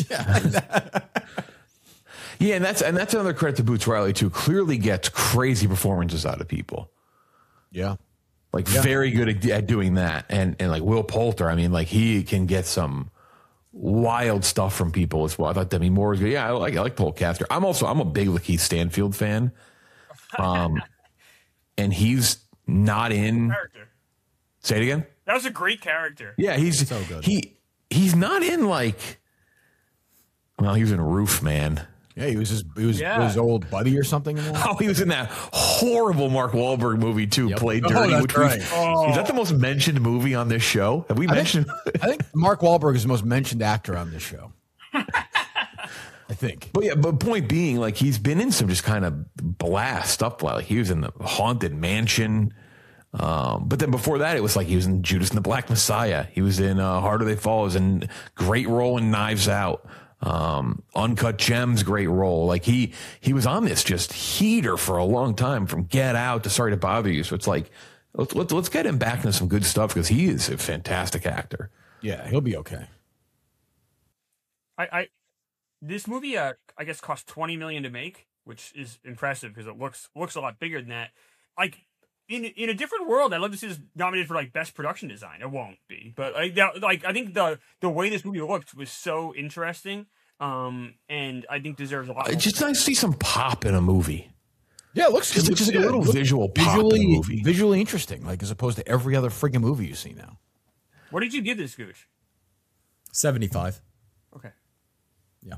Yeah, and that's and that's another credit to Boots Riley too. Clearly gets crazy performances out of people. Yeah, Like very good at, at doing that. And and like Will Poulter, I mean, like he can get some wild stuff from people as well. I thought Demi Moore was good. Yeah, I like I like Polecaster. I'm also I'm a big Lakeith Stanfield fan. Um, and he's not in. Character. Say it again. That was a great character. Yeah, he's So good. He he's not in like. Well, he was in Roof Man. Yeah, he was his he was Yeah. his old buddy or something in that. Oh, he was in that horrible Mark Wahlberg movie too. Played Oh, Dirty. that's which we've- right. Is that the most mentioned movie on this show? Have we I mentioned? think, I think Mark Wahlberg is the most mentioned actor on this show. I think. But yeah, but point being, like he's been in some just kind of blast stuff. Like he was in the Haunted Mansion. Um, but then before that, it was like he was in Judas and the Black Messiah. He was in uh, Harder They Fall. He was in great role in Knives Out. Um, Uncut Gems, great role. Like he he was on this just heater for a long time, from Get Out to Sorry to Bother You. So it's like let's let's, let's get him back into some good stuff because he is a fantastic actor. Yeah, he'll be okay. I, I this movie, uh, I guess, cost twenty million to make, which is impressive because it looks looks a lot bigger than that. Like in in a different world, I'd love to see this nominated for like best production design. It won't be, but like that, like I think the the way this movie looked was so interesting, um, and I think deserves a lot. It's More. just nice to see some pop in a movie. Yeah, it looks Just, it looks just like a good. little It looks visual pop in visually the movie. visually interesting, like as opposed to every other friggin' movie you see now. What did you give this, Gooch? seventy-five. Okay. Yeah.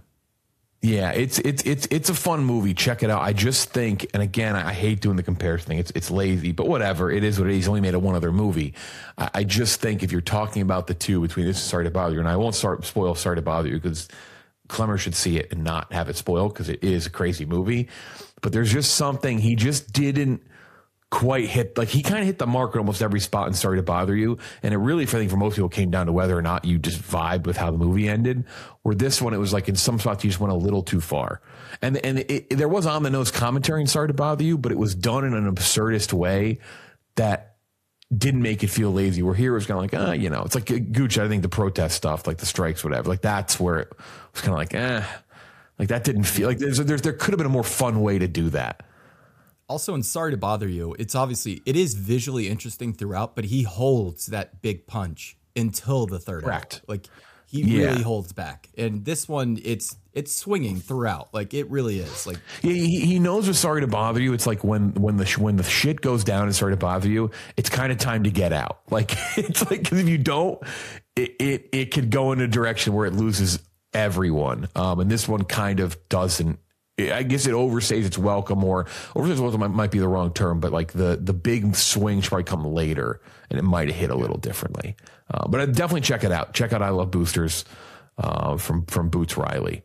Yeah, it's it's it's it's a fun movie. Check it out. I just think, and again, I hate doing the comparison thing. It's it's lazy, but whatever. It is what it is. He's only made a one other movie. I, I just think if you're talking about the two between this and Sorry to Bother You, and I won't start spoil Sorry to Bother You because Clemmer should see it and not have it spoiled because it is a crazy movie. But there's just something he just didn't quite hit. Like he kind of hit the mark at almost every spot in Sorry to Bother You, and it really, I think, for most people, came down to whether or not you just vibed with how the movie ended. Where this one, it was like in some spots you just went a little too far, and and it, it, there was on the nose commentary in Sorry to Bother You, but it was done in an absurdist way that didn't make it feel lazy. Where here it was kind of like, ah, you know, it's like Gooch. I think the protest stuff, like the strikes, whatever, like that's where it was kind of like, eh, like that didn't feel like there's, there's there could have been a more fun way to do that. Also, in Sorry to Bother You, it's obviously, it is visually interesting throughout, but he holds that big punch until the third Correct. act. Like, he Yeah. really holds back. And this one, it's it's swinging throughout. Like, it really is. Like, He, he he knows with Sorry to Bother You, it's like when when the sh- when the shit goes down and Sorry to Bother You, it's kind of time to get out. Like it's like 'cause if you don't, it, it it could go in a direction where it loses everyone. Um, and this one kind of doesn't. I guess it overstays its welcome, or overstays welcome might, might be the wrong term, but like the the big swing should probably come later, and it might have hit a little differently. Uh, but I'd definitely check it out. Check out I Love Boosters uh, from from Boots Riley.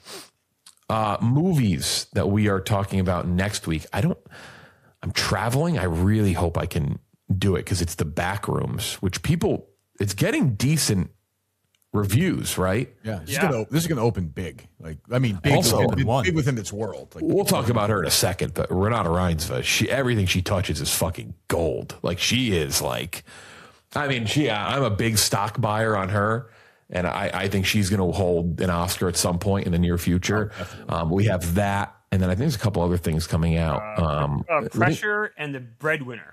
Uh, movies that we are talking about next week. I don't. I'm traveling. I really hope I can do it because it's the Backrooms, which people. It's getting decent reviews, right? Yeah, this, Yeah. Is gonna, this is gonna open big. Like, I mean, big, Also- within, One. big within its world. Like, We'll talk about her in a second, but Renata Reinsva, she everything she touches is fucking gold. Like she is like, I mean, she. I'm a big stock buyer on her, and I, I think she's going to hold an Oscar at some point in the near future. Um, we have that, and then I think there's a couple other things coming out. Um, Uh, Pressure and the Breadwinner.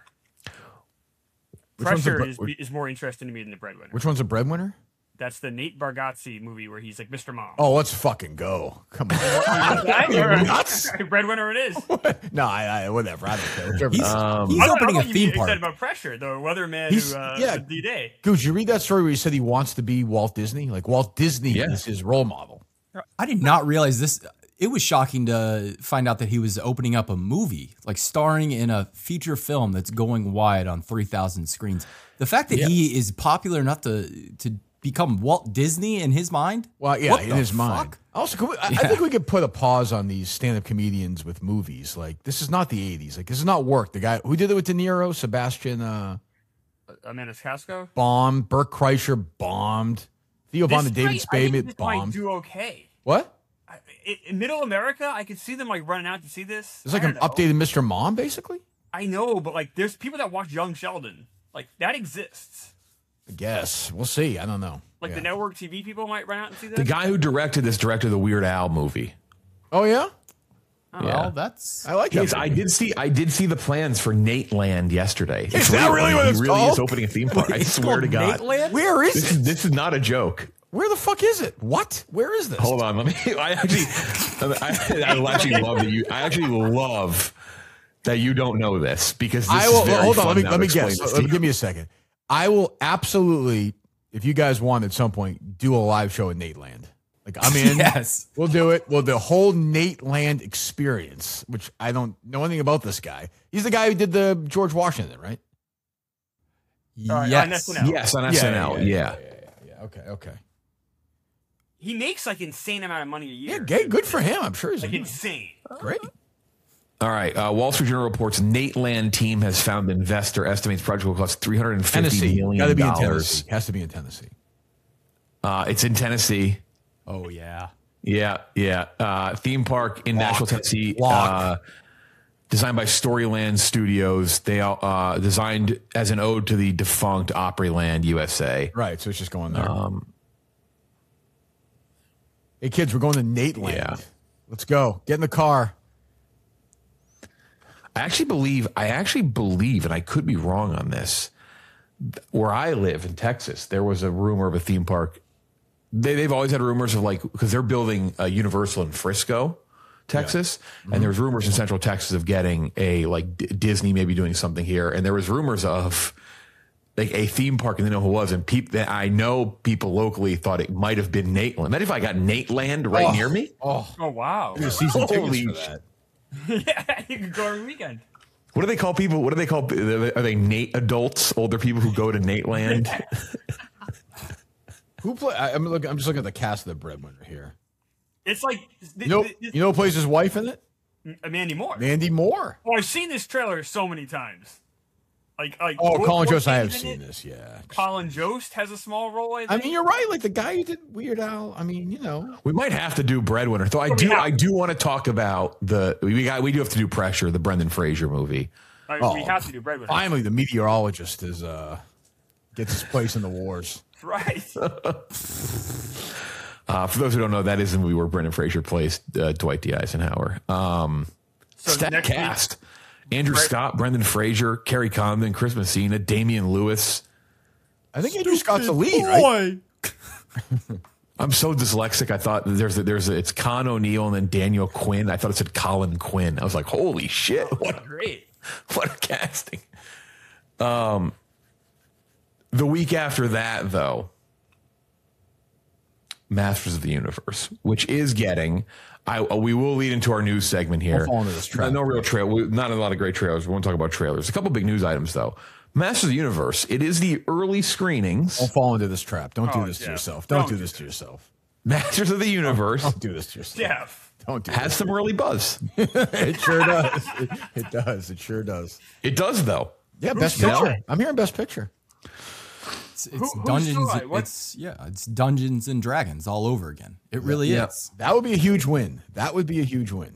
Which one's the Pressure bre- is, which- is more interesting to me than the Breadwinner. which one's a breadwinner? That's the Nate Bargatze movie where he's like Mister Mom. Oh, let's fucking go! Come on. Nuts. Breadwinner it is. no, I, I whatever. I don't care. Whichever. he's, Um, he's I thought- opening I a thought you'd theme be excited park. about Pressure, the weatherman He's- who uh, yeah. D-Day. Goose, you read that story where he said he wants to be Walt Disney? Like Walt Disney Yeah. is his role model. I did not realize this. It was shocking to find out that he was opening up a movie, like starring in a feature film that's going wide on three thousand screens. The fact that he is popular enough to to become Walt Disney in his mind. Well, yeah, What in the his fuck? mind. Also, can we, I, I think we could put a pause on these stand-up comedians with movies. Like, this is not the eighties. Like, this is not work. The guy who did it with De Niro, Sebastian, uh, Amanda Casco. bombed. Burke Kreischer bombed. Theo Von and This David might- I Spade think this might bombed. do okay. What? I- I- In Middle America, I could see them like running out to see this. It's like I an don't know. updated Mister Mom, basically? I know, but like, there's people that watch Young Sheldon. Like that exists. I guess. We'll see. I don't know. Like Yeah. the network T V people might run out and see this. the guy who directed this directed the Weird Al movie. Oh, yeah? Oh, Yeah. well, that's I like that. Yes, I did see. I did see the plans for Nate Land yesterday. Is that really what he it's really called? is opening a theme park. I swear to God, Where is this it? is this is not a joke. Where the fuck is it? What? Where is this? Hold on, let me. I actually, I, I actually love that you. I actually love that you don't know this because this I will is very hold on. fun Let me now let to me explain guess. this to Let me, you. give me a second. I will absolutely, if you guys want at some point, do a live show in Nate Land. Like I'm in. yes. We'll do it. Well, the whole Nate Land experience, which I don't know anything about this guy. He's the guy who did the George Washington, right? All right, on Yes. S N L. Yes, on S N L. Yeah, yeah, yeah, yeah, yeah. Okay, okay. He makes like insane amount of money a year. Yeah, gay, good for him. I'm sure he's Like insane. great. All right. Uh, Wall Street Journal reports Nate Land team has found investor estimates project will cost three hundred fifty Tennessee, million got to be in dollars. Tennessee. Has to be in Tennessee. Uh, it's in Tennessee. Oh yeah. Yeah, yeah. Uh, theme park in Lock. Nashville, Tennessee. Lock. Uh, designed by Storyland Studios. They uh, designed as an ode to the defunct Opryland U S A. Right, so it's just going there. Um, hey, kids, we're going to Nate Land. Yeah. Let's go. Get in the car. I actually believe, I actually believe, and I could be wrong on this, where I live in Texas, there was a rumor of a theme park. They, they've always had rumors of like, because they're building a Universal in Frisco, Texas, and there's rumors in Central Texas of getting a like D- Disney maybe doing something here, and there was rumors of like a theme park, and they know who it was, and people that I know people locally thought it might have been Nate Land. Imagine if I got Nate Land right Oh. near me. Oh, Oh wow. there's season Holy tickets for that. Yeah, you could go every weekend. What do they call people? What do they call? Are they Nate adults? Older people who go to Nate Land? Who play? I, I'm looking. I'm just looking at the cast of the Breadwinner here. It's like You know, you know who plays his wife in it? Mandy Moore. Mandy Moore. Oh, I've seen this trailer so many times. Like, like Oh, Brooke- Colin Brooke Jost. I have Shields in seen it. this. Yeah. Colin Jost has a small role. I, I think. mean, you're right. Like the guy who did Weird Al. I mean, you know. We might have to do Breadwinner. Though I we do, have- I do want to talk about the we got. We do have to do Pressure, the Brendan Fraser movie. Like, Oh, we have to do Breadwinner. Finally, the meteorologist is uh gets his place in the wars. Right. Uh, for those who don't know, that is the movie where Brendan Fraser plays uh, Dwight D. Eisenhower. Um, So stat next week- cast: Andrew Right. Scott, Brendan Fraser, Kerry Condon, Chris Messina, Damian Lewis. I think Andrew Scott's the lead, right? I'm so dyslexic. I thought there's a, there's a, it's Con O'Neill and then Daniel Quinn. I thought it said Colin Quinn. I was like, holy shit! What Great. what a casting. Um, the week after that, though, Masters of the Universe, which is getting. I we will lead into our news segment here. Don't fall into this trap. No, no real trail. we- Not a lot of great trailers. We won't talk about trailers. A couple big news items though. Masters of the Universe. It is the early screenings. Don't fall into this trap. Don't do Oh, this to Jeff. yourself. Don't, Don't do do this to yourself. Masters of the Universe Don't do this to yourself. Jeff. Don't do has this. some early buzz. It sure does. It, it does. It sure does. It does though. Yeah, best saw picture. it? I'm hearing best picture. It's, it's who Dungeons. saw it? What- It's yeah. It's Dungeons and Dragons all over again. It really Yeah. is. That would be a huge win. That would be a huge win.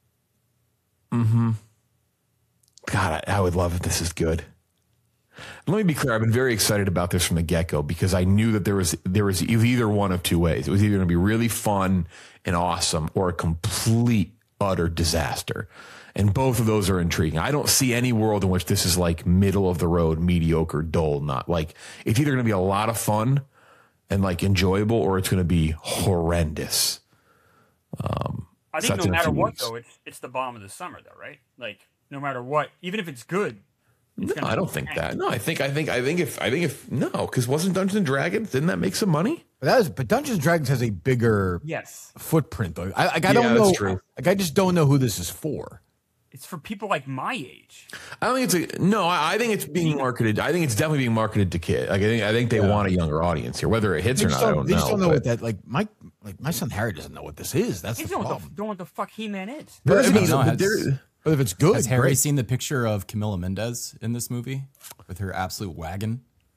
God, I, I would love if this is good. Let me be clear. I've been very excited about this from the get go because I knew that there was there was either one of two ways. It was either going to be really fun and awesome or a complete utter disaster. And both of those are intriguing. I don't see any world in which this is like middle of the road, mediocre, dull, not like it's either going to be a lot of fun and like enjoyable or it's going to be horrendous. I So think that's no in a matter few what, weeks. though, it's it's the bomb of the summer, though, right? Like no matter what, even if it's good. It's No, gonna I be don't think tank. that. No, I think I think I think if I think if no, because wasn't Dungeons and Dragons, didn't that make some money? But that is, but Dungeons and Dragons has a bigger Yes, footprint though. I, like, I Yeah, don't know. that's true. Like I just don't know who this is for. it's for people like my age. I don't think it's a no. I, I think it's being marketed. I think it's definitely being marketed to kids. Like I think I think they want a younger audience here. Whether it hits They or just not, I don't, don't they know. just don't know but- what that like. My like my son Harry doesn't know what this is. That's Kids the don't know what problem. the, don't know what the fuck He-Man is. But I But, I mean, mean, no, but has- there- but if it's good, Has Harry great. seen the picture of Camila Mendez in this movie with her absolute wagon?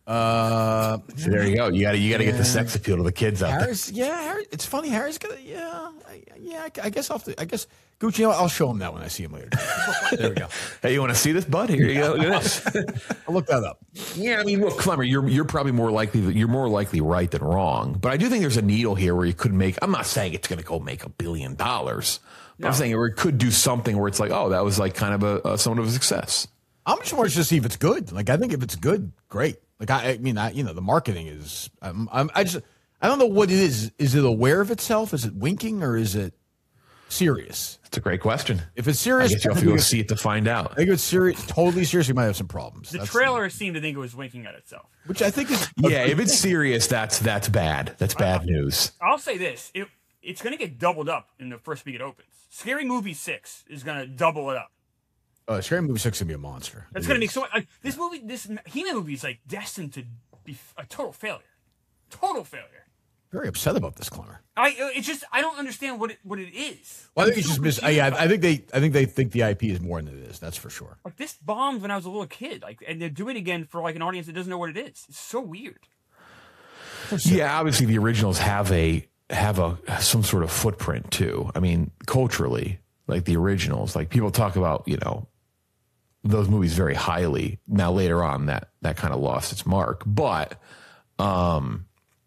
Uh, So there you go. You got to you got to get the sex appeal to the kids out there. Harris, yeah, Harry, it's funny. Harry's gonna, yeah, I, yeah. I guess I'll have to, I guess Gucci. You know, I'll show him that when I see him later. There we go. Hey, you want to see this, bud? Here you go. Look at this. I'll look that up. Yeah, I mean, look, Clemmer, you're you're probably more likely you're more likely right than wrong. But I do think there's a needle here where you could make. I'm not saying it's going to go make a billion dollars. No. I'm saying it could do something where it's like, oh, that was like kind of a, a somewhat of a success. I'm just wanting to see if it's good. Like, I think if it's good, great. Like, I, I mean, I, you know, the marketing is. I'm, I'm, I just, I don't know what it is. Is it aware of itself? Is it winking or is it serious? It's a great question. If it's serious, I guess you have to go see it to find out. I think it's serious, totally serious. You might have some problems. The That's trailer the, seemed to think it was winking at itself, which I think is. Yeah, if it's serious, that's that's bad. That's bad news. I'll say this: it, it's going to get doubled up in the first week it opens. Scary Movie six is going to double it up. Uh, Scary Movie six is gonna be a monster. That's gonna be so. Like, this movie, this He-Man movie is like destined to be a total failure. Total failure. Very upset about this, Clemmer. I. It's just I don't understand what it what it is. Well, I think it's just mis- yeah, I think they I think they think the I P is more than it is. That's for sure. Like this bombed when I was a little kid. Like, and they're doing it again for like an audience that doesn't know what it is. It's so weird. Yeah, obviously the originals have a have a some sort of footprint too. I mean, culturally, like the originals, like people talk about, you know, those movies very highly. Now later on that that kind of lost its mark, but um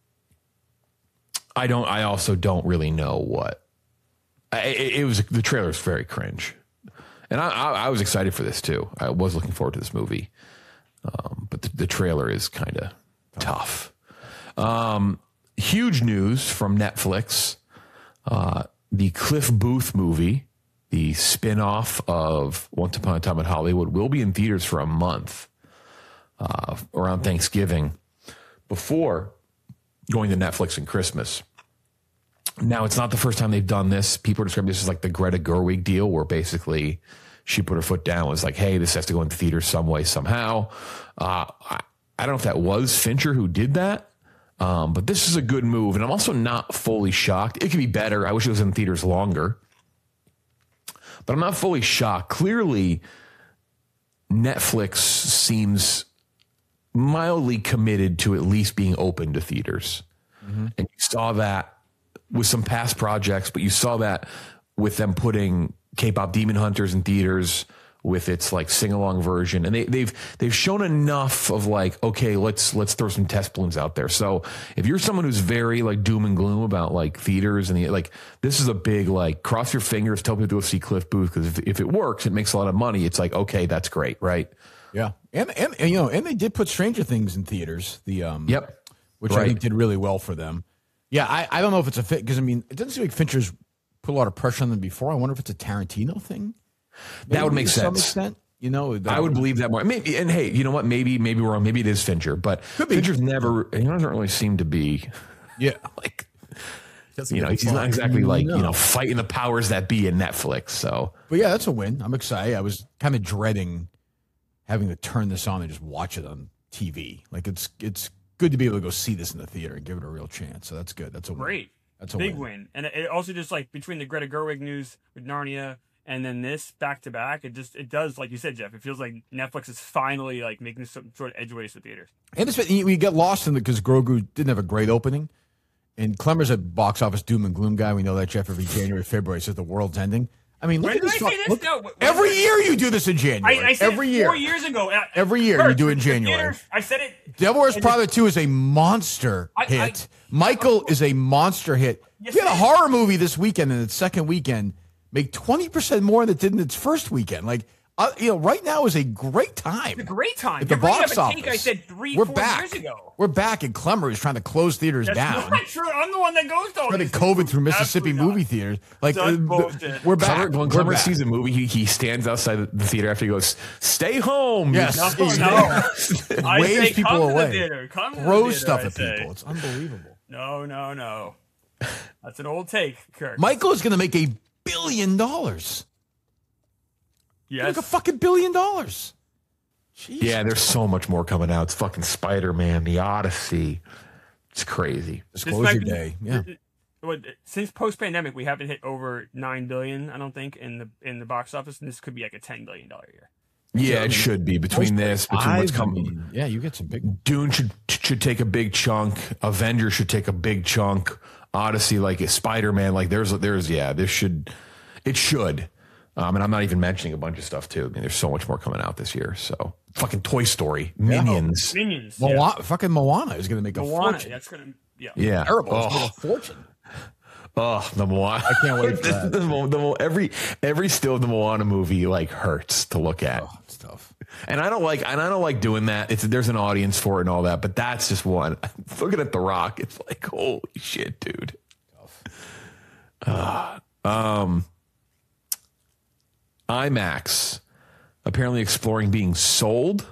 I don't I also don't really know what I, it, it was. The trailer is very cringe, and I, I, I was excited for this too. I was looking forward to this movie, um, but the, the trailer is kind of tough. Um, huge news from Netflix: uh, the Cliff Booth movie, the spin-off of Once Upon a Time in Hollywood, will be in theaters for a month uh, around Thanksgiving, before going to Netflix and Christmas. Now, it's not the first time they've done this. People describe this as like the Greta Gerwig deal, where basically she put her foot down, was like, hey, this has to go into theaters some way, somehow. Uh, I, I don't know if that was Fincher who did that, um, but this is a good move. And I'm also not fully shocked. It could be better. I wish it was in theaters longer. But I'm not fully shocked. Clearly, Netflix seems mildly committed to at least being open to theaters. Mm-hmm. And you saw that with some past projects, but you saw that with them putting K-pop Demon Hunters in theaters with its like sing-along version. And they, they've they've shown enough of like, okay, let's let's throw some test balloons out there. So if you're someone who's very like doom and gloom about like theaters and the, like, this is a big like cross your fingers, tell people to go see Cliff Booth, because if, if it works, it makes a lot of money. It's like, okay, that's great, right? Yeah, and, and and you know, and they did put Stranger Things in theaters. The um, yep, which right. I think did really well for them. Yeah, I, I don't know if it's a fit, because I mean, it doesn't seem like Fincher's put a lot of pressure on them before. I wonder if it's a Tarantino thing. Maybe, that would make to sense. Some extent, you know, I would believe that more. Maybe, and hey, you know what? Maybe maybe we're wrong. Maybe it is Fincher, but Fincher's never. He doesn't really seem to be. Yeah, like you know, he's not exactly like no. you know fighting the powers that be in Netflix. So, but yeah, that's a win. I'm excited. I was kind of dreading having to turn this on and just watch it on T V. Like it's it's good to be able to go see this in the theater and give it a real chance. So that's good. That's a win. Great. That's a big win. win. And it also just like between the Greta Gerwig news with Narnia and then this back to back, it just it does, like you said, Jeff. It feels like Netflix is finally like making some sort of edgeways to theaters. And it's, we get lost in it because Grogu didn't have a great opening, and Clemmer's a box office doom and gloom guy. We know that, Jeff. Every January, February says the world's ending. I mean, look when at this. Did I say this? Look, No, when every did, year you do this in January. I, I said every it year, four years ago. Every year First, you do it in the January. theaters, I said it. Devil Wears Prada two is a monster I, hit. I, Michael is a monster hit. Yes, we had a it is. horror movie this weekend and its second weekend make twenty percent more than it did in its first weekend. Like, uh, you know, right now is a great time. It's a great time. At the You're bringing box up a take office. I said three, We're four back. years ago. We're back, and Clemmer is trying to close theaters That's down. not true. I'm the one that goes to all Trying to these COVID things. through Mississippi Absolutely movie not. theaters. Like, That's uh, bullshit. we're back. Clemmer, when We're Clemmer back. sees a movie, he, he stands outside the theater after he goes, "Stay home." Yes. No, no. I Waves say, people come to the away. theater. Come to the Throws theater, stuff I at say. people. It's unbelievable. No, no, no. That's an old take, Kirk. Michael is going to make a billion dollars. yes. Like a fucking billion dollars. Jeez. Yeah, there's so much more coming out. It's fucking Spider-Man, The Odyssey. It's crazy. This Disclosure might be- day. Yeah. What, since post-pandemic, we haven't hit over nine billion. I don't think in the in the box office, and this could be like a ten billion dollar year. Yeah, it should be between this, between what's I coming. mean, yeah, you get some big. Dune should should take a big chunk. Avengers should take a big chunk. Odyssey, like Spider Man, like there's there's yeah, this should it should. Um, and I'm not even mentioning a bunch of stuff too. I mean, there's so much more coming out this year. So fucking Toy Story, Minions, Minions. Moana, Yeah. Fucking Moana is going to make a Moana. fortune. That's gonna. Yeah. yeah, Terrible. It's Oh, made a fortune. oh, the Moana. I can't wait for the, that. the, Mo- the, Mo- every every still of the Moana movie like hurts to look at. Oh, it's tough. And I don't like, and I don't like doing that. It's there's an audience for it and all that, but that's just one. Looking at The Rock, it's like, holy shit, dude. Uh, um, IMAX apparently exploring being sold.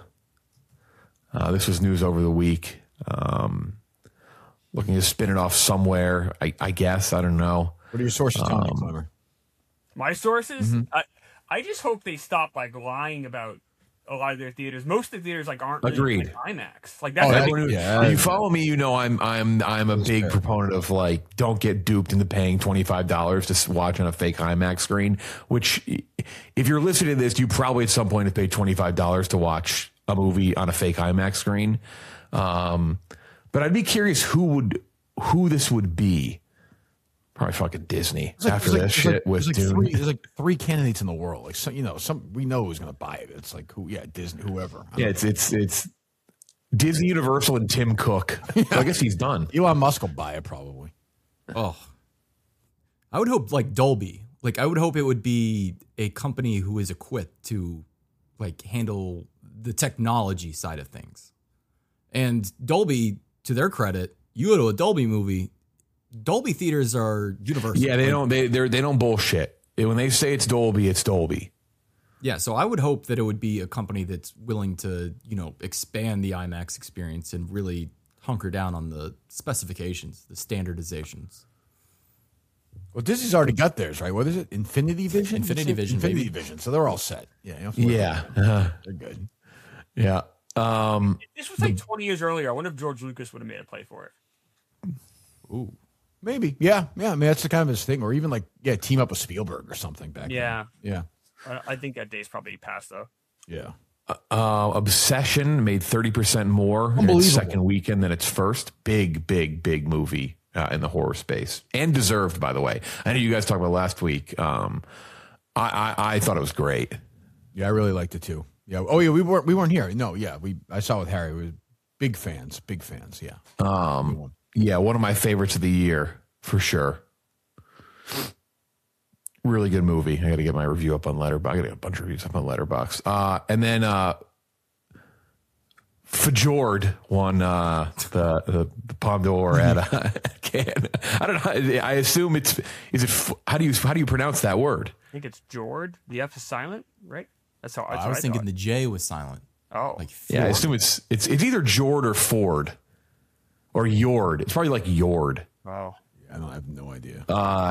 Uh, this was news over the week. Um, looking to spin it off somewhere. I, I guess I don't know. What are your sources telling you, Um, Clemmer? My sources. Mm-hmm. I I just hope they stop like lying about a lot of their theaters. Most of the theaters like aren't really Agreed. like IMAX. Like that's Oh, the that- big- Everyone who- yeah. if you follow me, you know I'm I'm I'm a big proponent of like don't get duped into paying twenty-five dollars to s- watch on a fake IMAX screen. Which, if you're listening to this, you probably at some point have paid twenty-five dollars to watch a movie on a fake IMAX screen. Um, but I'd be curious who would who this would be. Probably fucking Disney It's like- after it's like- this it's shit like- with there's like Dune. three, there's like three candidates in the world. Like some, you know, some we know who's going to buy it. It's like who? Yeah, Disney, whoever. I Yeah, don't it's it's it's Disney, Universal, and Tim Cook. So I guess he's done. know. Elon Musk will buy it probably. Oh, I would hope like Dolby. Like I would hope it would be a company who is equipped to like handle the technology side of things. And Dolby, to their credit, you go to a Dolby movie. Dolby theaters are universal. Yeah, they Like, don't they they they don't bullshit. When they say it's Dolby, it's Dolby. Yeah, so I would hope that it would be a company that's willing to, you know, expand the IMAX experience and really hunker down on the specifications, the standardizations. Well, Disney's already got theirs, right? What is it? Infinity Vision. Infinity Vision, Infinity baby. Vision. So they're all set. Yeah. You don't have to worry Yeah, about it. uh, They're good. yeah. Um, This was like twenty years earlier. I wonder if George Lucas would have made a play for it. Ooh. Maybe. Yeah. Yeah. I mean, that's the kind of his thing, or even like yeah, team up with Spielberg or something back. Yeah. Then. Yeah. I, I think that day's probably passed though. Yeah. uh, Obsession made thirty percent more in its Unbelievable. second weekend than its first. Big, big, big movie uh, in the horror space, and deserved, by the way. I know you guys talked about it last week. Um, I, I I thought it was great. Yeah, I really liked it too. Yeah. Oh yeah, we weren't we weren't here. No. Yeah, we I saw it with Harry. We were big fans. Big fans. Yeah. Um, yeah, one of my favorites of the year for sure. Really good movie. I got to get my review up on Letterboxd. I got to get a bunch of reviews up on Letterboxd. Uh, and then uh, Fjord won uh, the, the the Palme d'Or at uh, Cannes. I don't know. I assume it's is it f- how do you how do you pronounce that word? I think it's Jord. The F is silent, right? That's how that's I was what thinking thought. the J was silent. Oh, Like Yeah, I Fjord. assume it's it's it's either Jord or Ford or Yord. It's probably like Yord. wow. I don't I have no idea.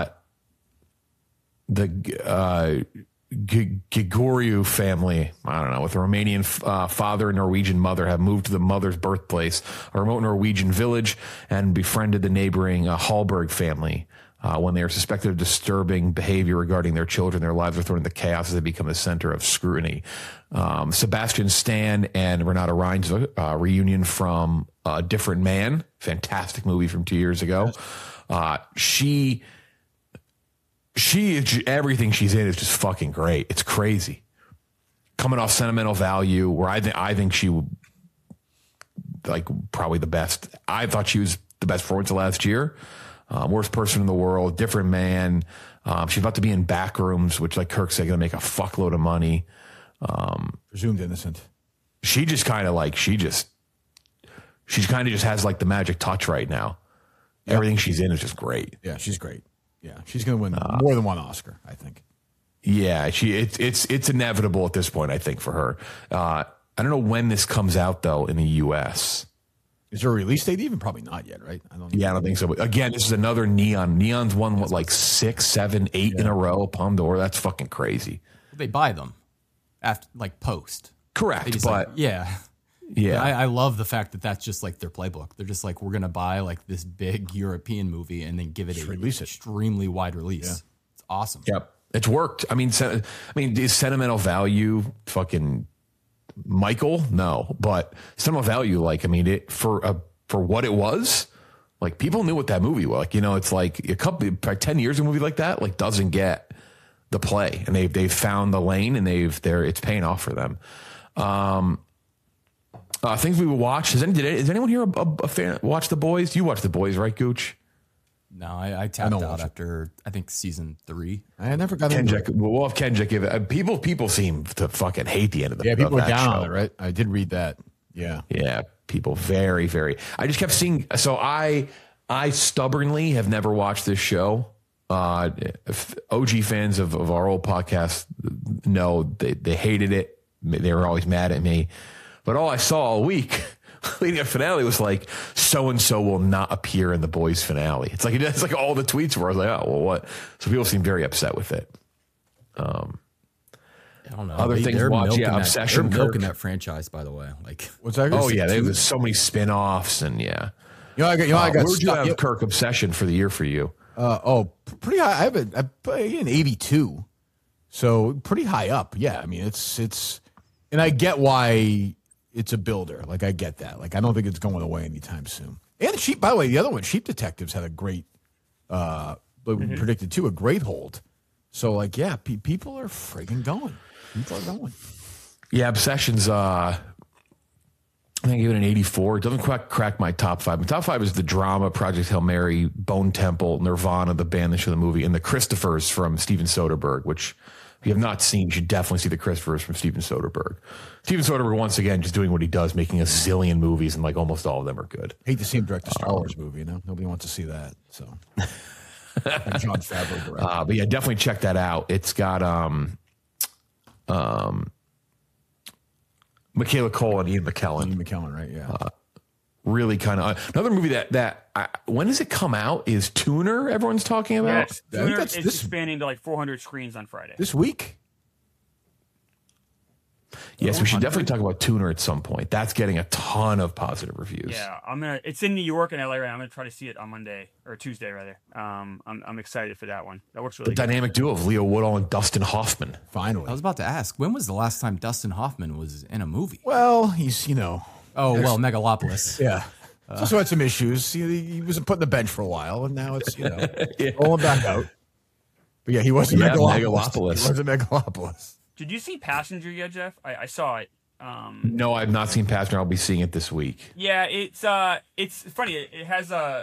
The uh, G- Gregoriou family, I don't know, with a Romanian uh, father and Norwegian mother, have moved to the mother's birthplace, a remote Norwegian village, and befriended the neighboring uh, Hallberg family. Uh, when they are suspected of disturbing behavior regarding their children, their lives are thrown into chaos as they become the center of scrutiny. Um, Sebastian Stan and Renata Rein's uh, reunion from A Different Man, fantastic movie from two years ago. Uh, she... She is everything she's in is just fucking great. It's crazy. Coming off Sentimental Value, where I think I think she would like probably the best. I thought she was the best performance of last year. Um, worst person in the world, Different Man. Um, she's about to be in Backrooms, which like Kirk said, going to make a fuckload of money. Presumed innocent. She just kind of like she just she kind of just has like the magic touch right now. Everything she's in is just great. Yeah, she's great. Yeah, she's going to win more than one Oscar, I think. Yeah, she it's it's it's inevitable at this point, I think, for her. Uh, I don't know when this comes out though in the U S. Is there a release date even? Probably not yet, right? I don't know. Yeah, I don't think so. But again, this is another Neon. Neon's won what like six, seven, eight in a row. Palme d'Or. That's fucking crazy. They buy them after like post. They Correct, just but like, yeah. yeah, I, I love the fact that that's just like their playbook. They're just like, we're going to buy like this big European movie and then give it Just a release it. extremely wide release. It's awesome. yep, it's worked. I mean, sen- I mean, is Sentimental Value fucking Michael, no, but Cinema Value, like, I mean, it for a, for what it was, like, people knew what that movie was. Like, you know, it's like a couple, like ten years, a movie like that, like, doesn't get the play, and they've, they've found the lane, and they've, they're, it's paying off for them. Um, uh, things we would watch. Is any, did it, is anyone here a, a, a fan watch The Boys? You watch The Boys, right, Gooch? No, I, I tapped out after, I think, season three. I never got into Kenjic, it. we'll have Kenjic give it. Uh, people, people seem to fucking hate the end of the. Yeah, people of were that down show. on it, right? I did read that. Yeah. Yeah, people very, very. I just kept seeing. So I, I stubbornly have never watched this show. Uh, O G fans of, of our old podcast know they, they hated it. They were always mad at me. But all I saw all week leading up to finale was like, so and so will not appear in The Boys finale. It's like it's like all the tweets were. I was like, oh well, what? So people seem very upset with it. Um, I don't know. Other They- things they're watch, milking yeah, that, Obsession, They're milking Kirk. that franchise, by the way. Like, What's that? oh yeah, there's so many spin-offs and yeah. You know, I got. You know, Uh, I got. where would you stuck- have yeah. Kirk Obsession for the year for you? Uh, oh, pretty high. I have a, I put an eighty-two, so pretty high up. Yeah, I mean it's it's, and I get why it's a builder. Like I get that. Like I don't think it's going away anytime soon. And Sheep, by the way, the other one, Sheep Detectives had a great, uh, but we predicted too, a great hold. So like, yeah, pe- people are friggin' going. People are going. Yeah, Obsession's. Uh, I think I give it an eighty-four. It doesn't quite crack my top five. My top five is the drama, Project Hail Mary, Bone Temple, Nirvana, the band, the show, the movie, and the Christophers from Steven Soderbergh, which if you have not seen, you should definitely see the Christophers from Steven Soderbergh. Steven Soderbergh, once again, just doing what he does, making a zillion movies, and like almost all of them are good. Hate to see him direct a Star Wars movie. You know, nobody wants to see that. So, John Favreau directed. Uh, but yeah, definitely check that out. It's got um, um, Michaela Cole and Ian McKellen. Ian McKellen, right? Yeah. Really kind of another movie that that I, when does it come out? Is Tuner everyone's talking about? Yes, I think Tuner that's is this- expanding to like four hundred screens on Friday. This week. Yes, we should definitely talk about Tuner at some point. That's getting a ton of positive reviews. Yeah, I'm gonna. It's in New York and L A right now. I'm gonna try to see it on Monday or Tuesday rather. Um, I'm I'm excited for that one. That looks really The good. dynamic duo of Leo Woodall and Dustin Hoffman. Finally. I was about to ask, when was the last time Dustin Hoffman was in a movie? Well, he's you know. Oh, well, Megalopolis. Yeah. He's also had some issues. He, he was put on the bench for a while, and now it's, you know, rolling back out. But yeah, he was a Yeah, Megalopolis. Megalopolis. He was a Megalopolis. Did you see Passenger yet, Jeff? I, I saw it. Um, No, I've not seen Passenger. I'll be seeing it this week. yeah, it's uh, it's funny. It, it has a uh,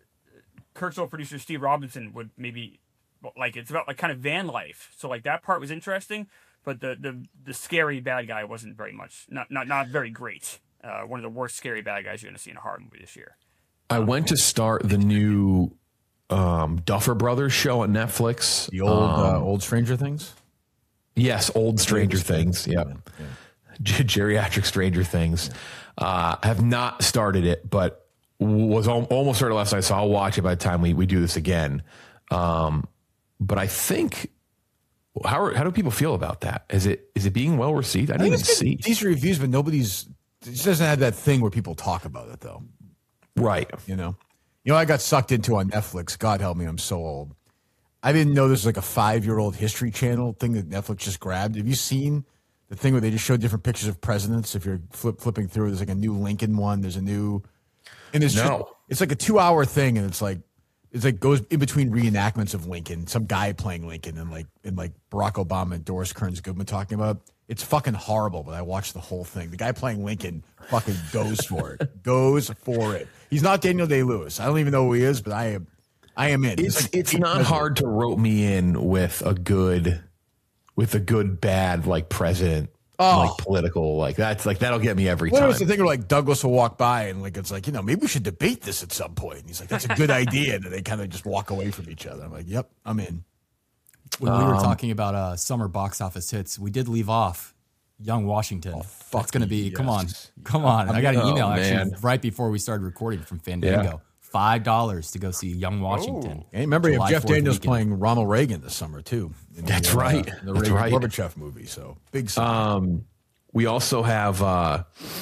Kirk's old producer Steve Robinson would maybe like. It's about like kind of van life. So like that part was interesting, but the the the scary bad guy wasn't very much. Not not not very great. Uh, one of the worst scary bad guys you're going to see in a horror movie this year. I went to start the new um, Duffer Brothers show on Netflix. The old Um, uh, old Stranger Things. Yes, old Stranger Things. Yep. G- Geriatric Stranger Things. Uh, I have not started it, but was al- almost started last night, so I'll watch it by the time we, we do this again. Um, but I think, how are, how do people feel about that? Is it is it being well received? I I didn't think even it's getting see. decent reviews, but nobody's. It just doesn't have that thing where people talk about it, though. Right. You know, you know, I got sucked into on Netflix. God help me, I'm so old. I didn't know this was like a five year old History Channel thing that Netflix just grabbed. Have you seen the thing where they just show different pictures of presidents? If you're flip, flipping through, there's like a new Lincoln one. There's a new, and it's No. just, it's like a two hour thing, and it's like it's like goes in between reenactments of Lincoln, some guy playing Lincoln, and like and like Barack Obama and Doris Kearns Goodman talking about. It's fucking horrible, but I watched the whole thing. The guy playing Lincoln fucking goes for it. Goes for it. He's not Daniel Day-Lewis. I don't even know who he is, but I am I am in. It's like it's eight not presidents. hard to rope me in with a good with a good bad like president Oh. like political like that's like that'll get me every What time. was the thing where like Douglas will walk by and like it's like, you know, maybe we should debate this at some point. And he's like, that's a good idea. And then they kind of just walk away from each other. I'm like, yep, I'm in. When we Um, were talking about uh, summer box office hits, we did leave off Young Washington. That's going to be, come on, yes. come on. I got an Oh, email man. actually right before we started recording from Fandango. Yeah. five dollars to go see Young Washington. And remember, you have July Jeff fourth Daniels weekend. playing Ronald Reagan this summer, too. in the, That's uh, right. The That's Reagan right. Gorbachev movie. So big summer. Um, we also have. Uh,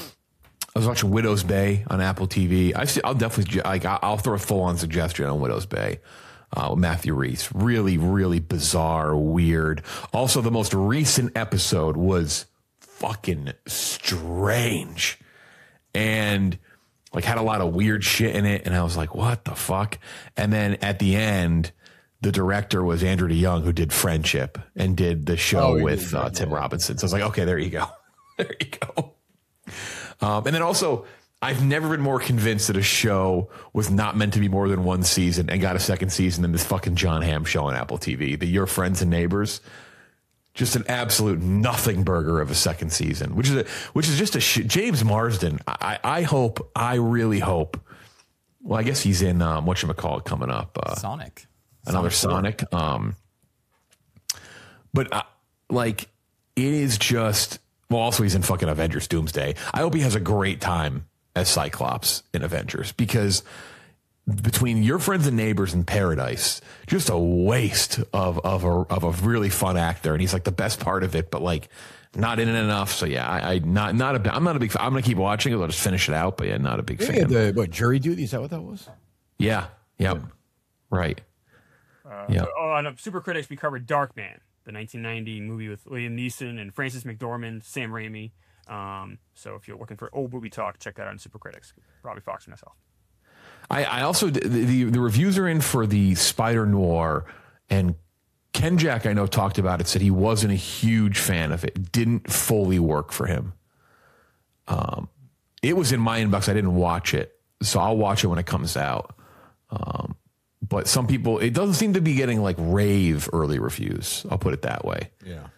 I was watching Widow's Bay on Apple T V. I see, I'll definitely like. I'll throw a full on suggestion on Widow's Bay uh, with Matthew Reese. Really, really bizarre, weird. Also, the most recent episode was fucking strange and like had a lot of weird shit in it. And I was like, what the fuck? And then at the end, the director was Andrew DeYoung, who did Friendship and did the show Oh, with yeah, uh, Tim yeah. Robinson. So I was like, okay, there you go. There you go. Um, and then also, I've never been more convinced that a show was not meant to be more than one season and got a second season than this fucking John Hamm show on Apple T V, the Your Friends and Neighbors. Just an absolute nothing burger of a second season, which is a, which is just a sh- James Marsden. I, I hope, I really hope. Well, I guess he's in um, whatchamacallit coming up. Uh, Sonic. another Sonic. Um, but uh, like, it is just, well, also he's in fucking Avengers Doomsday. I hope he has a great time as Cyclops in Avengers, because between Your Friends and Neighbors and Paradise, just a waste of, of a, of a really fun actor. And he's like the best part of it, but like not in it enough. So yeah, I, I not, not a, I'm not a big, I'm going to keep watching it. I'll just finish it out, but yeah, not a big They fan. had the what jury duty? Is that what that was? Yeah. Yep. Right. Uh, Yeah. Oh, on uh, Super Critics, we covered Darkman, the nineteen ninety movie with Liam Neeson and Francis McDormand, Sam Raimi. Um, so if you're looking for old movie talk, check that out on Super Critics. Robbie Fox and myself. I, I also the, the the reviews are in for the Spider Noir, and Ken Jack I know talked about it, said he wasn't a huge fan of it, didn't fully work for him. Um, it was in my inbox. I didn't watch it, so I'll watch it when it comes out. Um, but some people, it doesn't seem to be getting like rave early reviews. I'll put it that way. Yeah.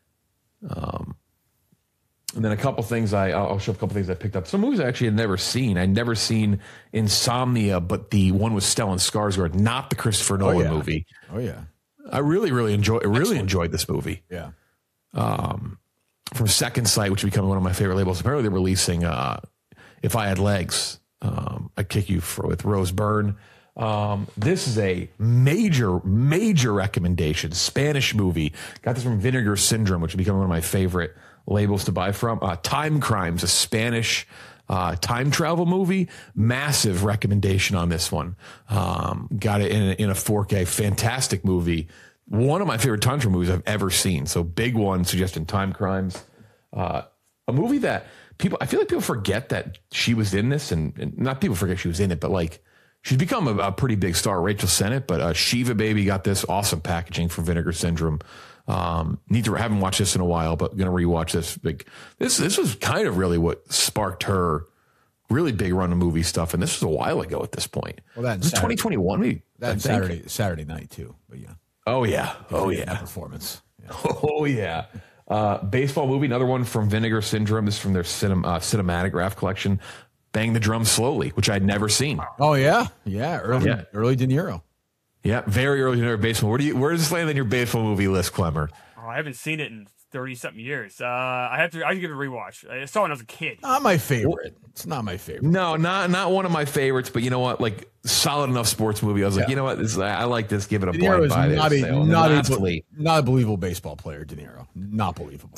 And then a couple things I, I'll show a couple things I picked up. Some movies I actually had never seen. I'd never seen Insomnia, but the one with Stellan Skarsgård, not the Christopher Nolan yeah. movie. Oh yeah. I really, really enjoy. I really enjoyed this movie. Yeah. From Second Sight, which became one of my favorite labels. Apparently, they're releasing uh, "If I Had Legs." Um, I'd kick you for with Rose Byrne. Um, this is a major, major recommendation. Spanish movie. Got this from Vinegar Syndrome, which became one of my favorite labels to buy from. Uh, Time Crimes, a Spanish uh, time travel movie. Massive recommendation on this one. Um, got it in a, in a four K. Fantastic movie. One of my favorite time travel movies I've ever seen. So big one, suggesting Time Crimes. Uh, a movie that people, I feel like people forget that she was in this, and, and not people forget she was in it, but like she's become a, a pretty big star, Rachel Sennett. But uh, Shiva Baby got this awesome packaging from Vinegar Syndrome. Um, need to haven't watched this in a while, but gonna rewatch this. Big this this was kind of really what sparked her really big run of movie stuff, and this was a while ago at this point. Well, that and this is Saturday- twenty twenty-one. Maybe, I That think. Saturday Saturday night too. But yeah. Oh yeah. Oh That yeah. Performance. Yeah. Oh yeah. Uh, baseball movie, another one from Vinegar Syndrome. This is from their cinem- uh, cinematograph collection. Bang the Drum Slowly, which I'd never seen. Oh yeah. Yeah. Early Yeah. early De Niro. Yeah, very early in their baseball. Where do you? Where does this land in your baseball movie list, Clemmer? Oh, I haven't seen it in thirty something years. Uh, I have to. I have to give it a rewatch. I saw it when I was a kid. Not my favorite. It's not my favorite. No, not not one of my favorites, but you know what? Like solid enough sports movie. I was like, Yeah. you know what? This I like this. Give it a De blind Niro is buy. not This a sale. And not a, lastly, not a believable baseball player. De Niro, not believable.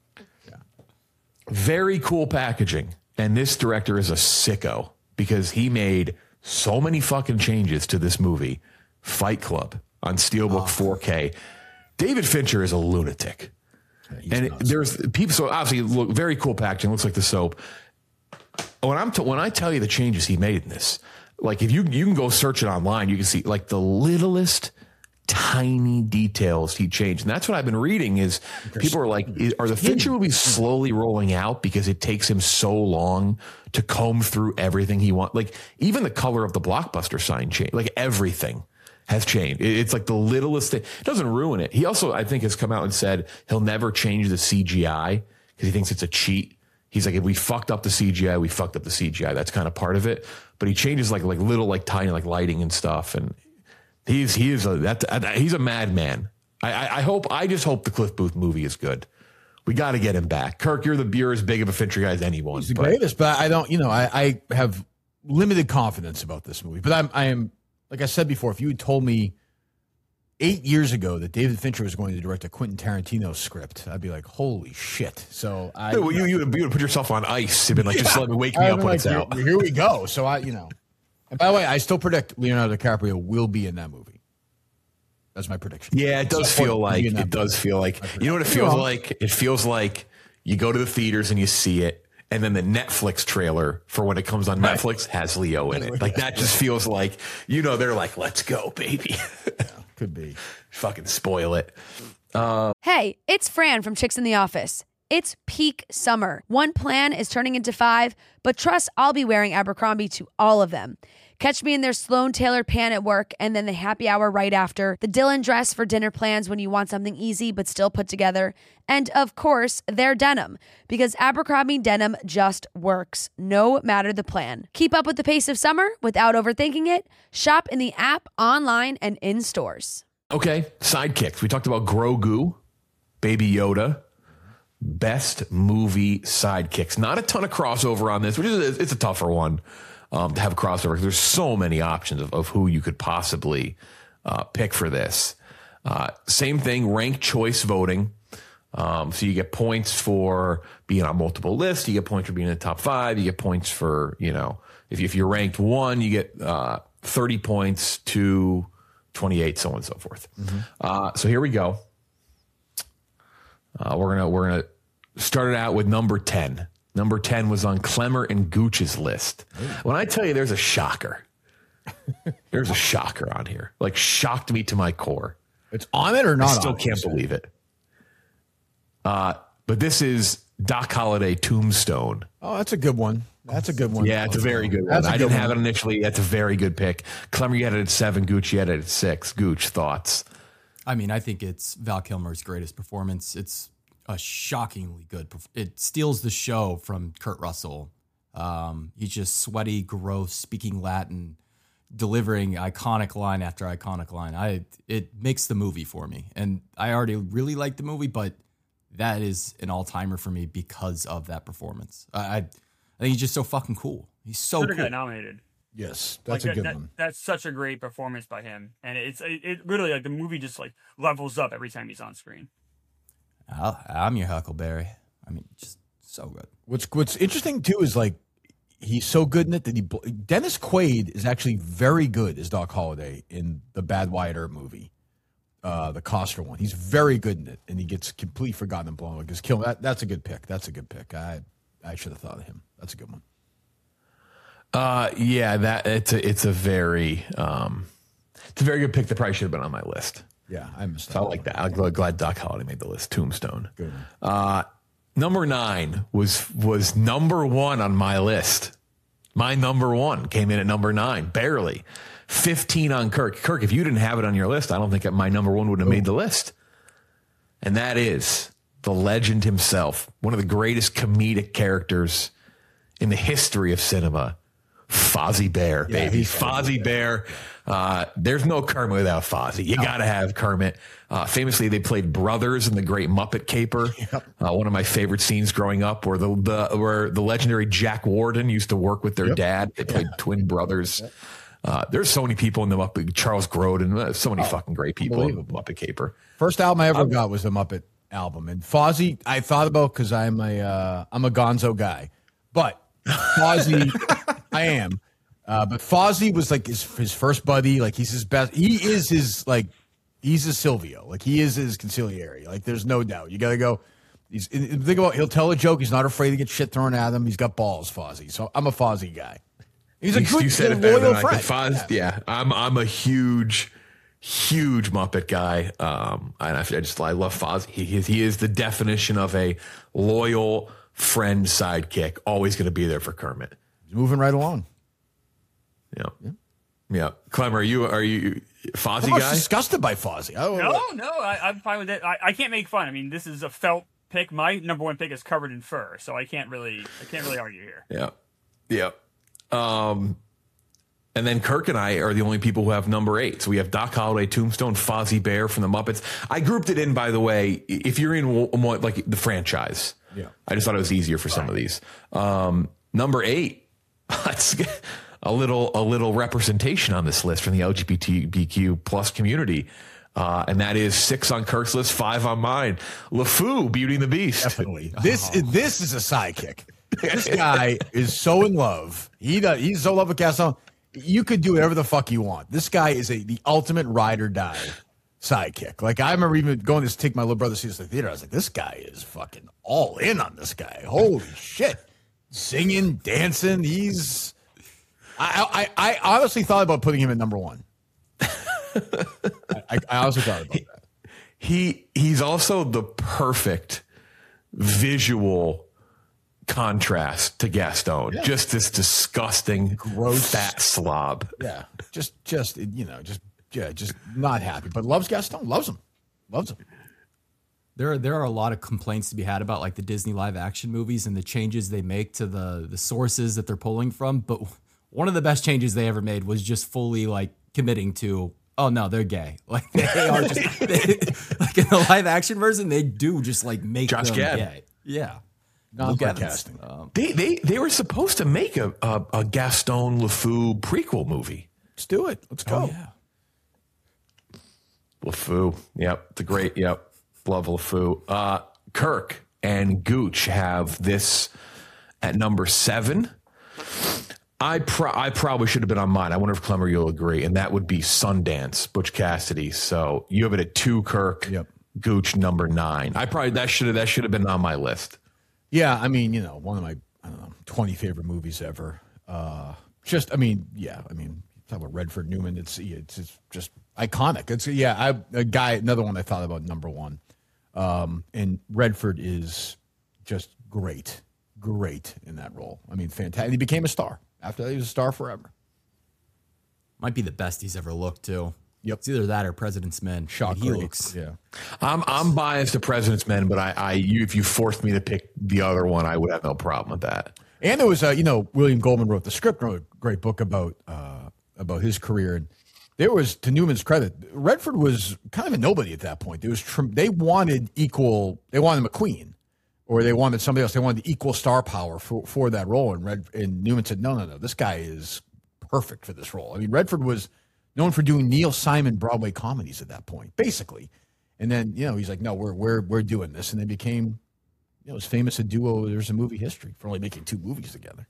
very cool packaging, and this director is a sicko because he made so many fucking changes to this movie, Fight Club on Steelbook four K. David Fincher is a lunatic. He's and it, nuts. there's people, so obviously, look very cool packaging. Looks like the soap. When I'm t- when I tell you the changes he made in this, like if you you can go search it online, you can see like the littlest tiny details he changed, and that's what I've been reading. Is people are like, is, are the Fincher movies slowly rolling out because it takes him so long to comb through everything he wants? Like even the color of the Blockbuster sign changed. Like everything has changed. It- It's like the littlest thing. It doesn't ruin it. He also, I think, has come out and said he'll never change the C G I because he thinks it's a cheat. He's like, if we fucked up the C G I, we fucked up the C G I. That's kind of part of it. But he changes like like little like tiny like lighting and stuff. And he's he is a that, that he's a madman. I, I I hope I just hope the Cliff Booth movie is good. We got to get him back. Kirk, you're the you're as big of a Fincher guy as anyone. He's the but- greatest, but I don't. You know, I, I have limited confidence about this movie. But I'm I am like I said before. If you had told me eight years ago that David Fincher was going to direct a Quentin Tarantino script, I'd be like, holy shit. So I Dude, well, you, you, would, you would put yourself on ice. You'd been like, just let me wake me I'd up be when like, it's out. Here, here we go. So I, you know. And by the way, I still predict Leonardo DiCaprio will be in that movie. That's my prediction. Yeah, it does So, feel he'll like be in that it does movie. feel like you know what it feels Well- like. It feels like You go to the theaters and you see it. And then the Netflix trailer for when it comes on Right. Netflix has Leo in it. Like that just feels like, you know, they're like, let's go, baby. Could be. Fucking spoil it. Hey, it's Fran from Chicks in the Office. It's peak summer. One plan is turning into five, but trust I'll be wearing Abercrombie to all of them. Catch me in their Sloan tailored pant at work and then the happy hour right after, the Dylan dress for dinner plans when you want something easy but still put together, and of course, their denim, because Abercrombie denim just works, no matter the plan. Keep up with the pace of summer without overthinking it. Shop in the app, online, and in stores. Okay, sidekicks. We talked about Grogu, Baby Yoda, best movie sidekicks. Not a ton of crossover on this, which is it's a tougher one um, to have crossover because there's so many options of, of who you could possibly uh, pick for this. Uh, same thing, ranked choice voting. Um, so you get points for being on multiple lists. You get points for being in the top five. You get points for, you know, if, you, if you're ranked one, you get uh, thirty points to twenty-eight, so on and so forth. Mm-hmm. Uh, so here we go. Uh, we're gonna we're gonna start it out with number ten. Number ten was on Clemmer and Gooch's list. When I tell you, there's a shocker. There's a shocker on here. Like shocked me to my core. It's on it or not? I still on can't it? believe it. Uh, but this is Doc Holliday Tombstone. Oh, that's a good one. That's a good one. Yeah, it's a very good one. That's a I good didn't one. have it initially. That's a very good pick. Clemmer, you had it at seven. Gooch, you had it at six. Gooch, thoughts? I mean, I think it's Val Kilmer's greatest performance. It's a shockingly good. Perf- it steals the show from Kurt Russell. Um, he's just sweaty, gross, speaking Latin, delivering iconic line after iconic line. I it makes the movie for me, and I already really like the movie, but that is an all timer for me because of that performance. I I, I think he's just so fucking cool. He's so Should have cool. got nominated. Yes, Like, that's a that- good that- one. That's such a great performance by him, and it's it, it literally like the movie just like levels up every time he's on screen. I'll, I'm your Huckleberry. I mean, just so good. What's What's interesting too is like he's so good in it that he Dennis Quaid is actually very good as Doc Holliday in the Bad Wyatt Earp movie, uh, the Coster one. He's very good in it, and he gets completely forgotten and blown away. Because kill that, that's a good pick. That's a good pick. I I should have thought of him. That's a good one. Uh, yeah, that it's a it's a very um, it's a very good pick. That probably should have been on my list. Yeah, I missed that. So I like that. I'm glad, glad Doc Holliday made the list. Tombstone. Good. Uh, number nine was was number one on my list. My number one came in at number nine, barely. fifteen on Kirk. Kirk, if you didn't have it on your list, I don't think my number one would have made the list. And that is the legend himself, one of the greatest comedic characters in the history of cinema, Fozzie Bear, Yeah, baby. he's Fozzie Bear. Uh, there's no Kermit without Fozzie. You got to have Kermit. Uh, famously, they played brothers in the Great Muppet Caper. Yep. Uh, one of my favorite scenes growing up, where the, the where the legendary Jack Warden used to work with their Yep. dad. They played twin brothers. Uh, there's so many people in the Muppet. Charles Grodin. Uh, so many fucking great people in the Muppet Caper. First album I ever got was the Muppet album, and Fozzie I thought about because I'm a uh, I'm a Gonzo guy, but Fozzie I am, uh, but Fozzie was like his his first buddy. Like he's his best. He is his like he's his Silvio. Like he is his conciliary. Like there's no doubt. You got to go. He's and think about he'll tell a joke. He's not afraid to get shit thrown at him. He's got balls, Fozzie. So I'm a Fozzie guy. He's a You- good, you said good it better loyal than I friend. could. Foz, yeah. I'm I'm a huge, huge Muppet guy. Um, and I, I just I love Foz. He he is- he is the definition of a loyal friend sidekick. Always going to be there for Kermit. He's moving right along. Yeah, yeah. yeah. Clemmer, are you are you Fozzie I'm guy? disgusted by Fozzie. I don't know. No, no, I, I'm fine with it. I, I can't make fun. I mean, this is a felt pick. My number one pick is covered in fur, so I can't really I can't really argue here. Yeah, yeah. Um, and then Kirk and I are the only people who have number eight. So we have Doc Holliday, Tombstone, Fozzie Bear from the Muppets. I grouped it in, by the way, if you're in one, like the franchise. Yeah. I just thought it was easier for some of these. Um, number eight, let's get a little a little representation on this list from the L G B T Q plus community. Uh, and that is six on Kirk's list, five on mine. LeFou, Beauty and the Beast. Definitely. This is this is a sidekick. This guy is so in love. He does, he's so in love with Gaston. You could do whatever the fuck you want. This guy is a the ultimate ride or die sidekick. Like I remember even going to take my little brother to see this at the theater. I was like, this guy is fucking all in on this guy. Holy shit. Singing, dancing. He's I I, I honestly thought about putting him at number one. I, I honestly thought about that. He he's also the perfect visual contrast to Gaston. Yeah. Just this disgusting, gross, fat slob. Yeah, just just you know, just yeah, just not happy, but loves Gaston, loves him, loves him. There are there are a lot of complaints to be had about like the Disney live action movies and the changes they make to the the sources that they're pulling from. But one of the best changes they ever made was just fully like committing to, oh no, they're gay. Like they are just they, like in the live action version, they do just like make Josh them Gad. gay. Yeah. Not casting. Um, they they they were supposed to make a a, a Gaston LeFou prequel movie. Let's do it. Let's go. oh, yeah. LeFou, yep, the great, yep, love LeFou. Uh, Kirk and Gooch have this at number seven. I pro- I probably should have been on mine. I wonder if Clemmer you'll agree, and that would be Sundance, Butch Cassidy. So you have it at two, Kirk. Yep. Gooch number nine. I probably that should have that should have been on my list. Yeah, I mean, you know, one of my I don't know twenty favorite movies ever. Uh, just, I mean, yeah, I mean, talk about Redford Newman. It's it's, it's just iconic. It's yeah, I, a guy. Another one I thought about number one, um, and Redford is just great, great in that role. I mean, fantastic. He became a star. After that, he was a star forever. Might be the best he's ever looked too. Yep. It's either that or President's Men. Shock he great. looks. Yeah. I'm I'm biased to President's Men, but I, I you, if you forced me to pick the other one, I would have no problem with that. And there was, uh, you know, William Goldman wrote the script, wrote a great book about uh, about his career, and there was, to Newman's credit, Redford was kind of a nobody at that point. There was tr- they wanted equal, they wanted McQueen, or they wanted somebody else. They wanted the equal star power for, for that role, and Red and Newman said, no, no, no, this guy is perfect for this role. I mean, Redford was known for doing Neil Simon Broadway comedies at that point, basically. And then, you know, he's like, no, we're we're we're doing this. And they became, you know, as famous a duo there's in movie history for only making two movies together.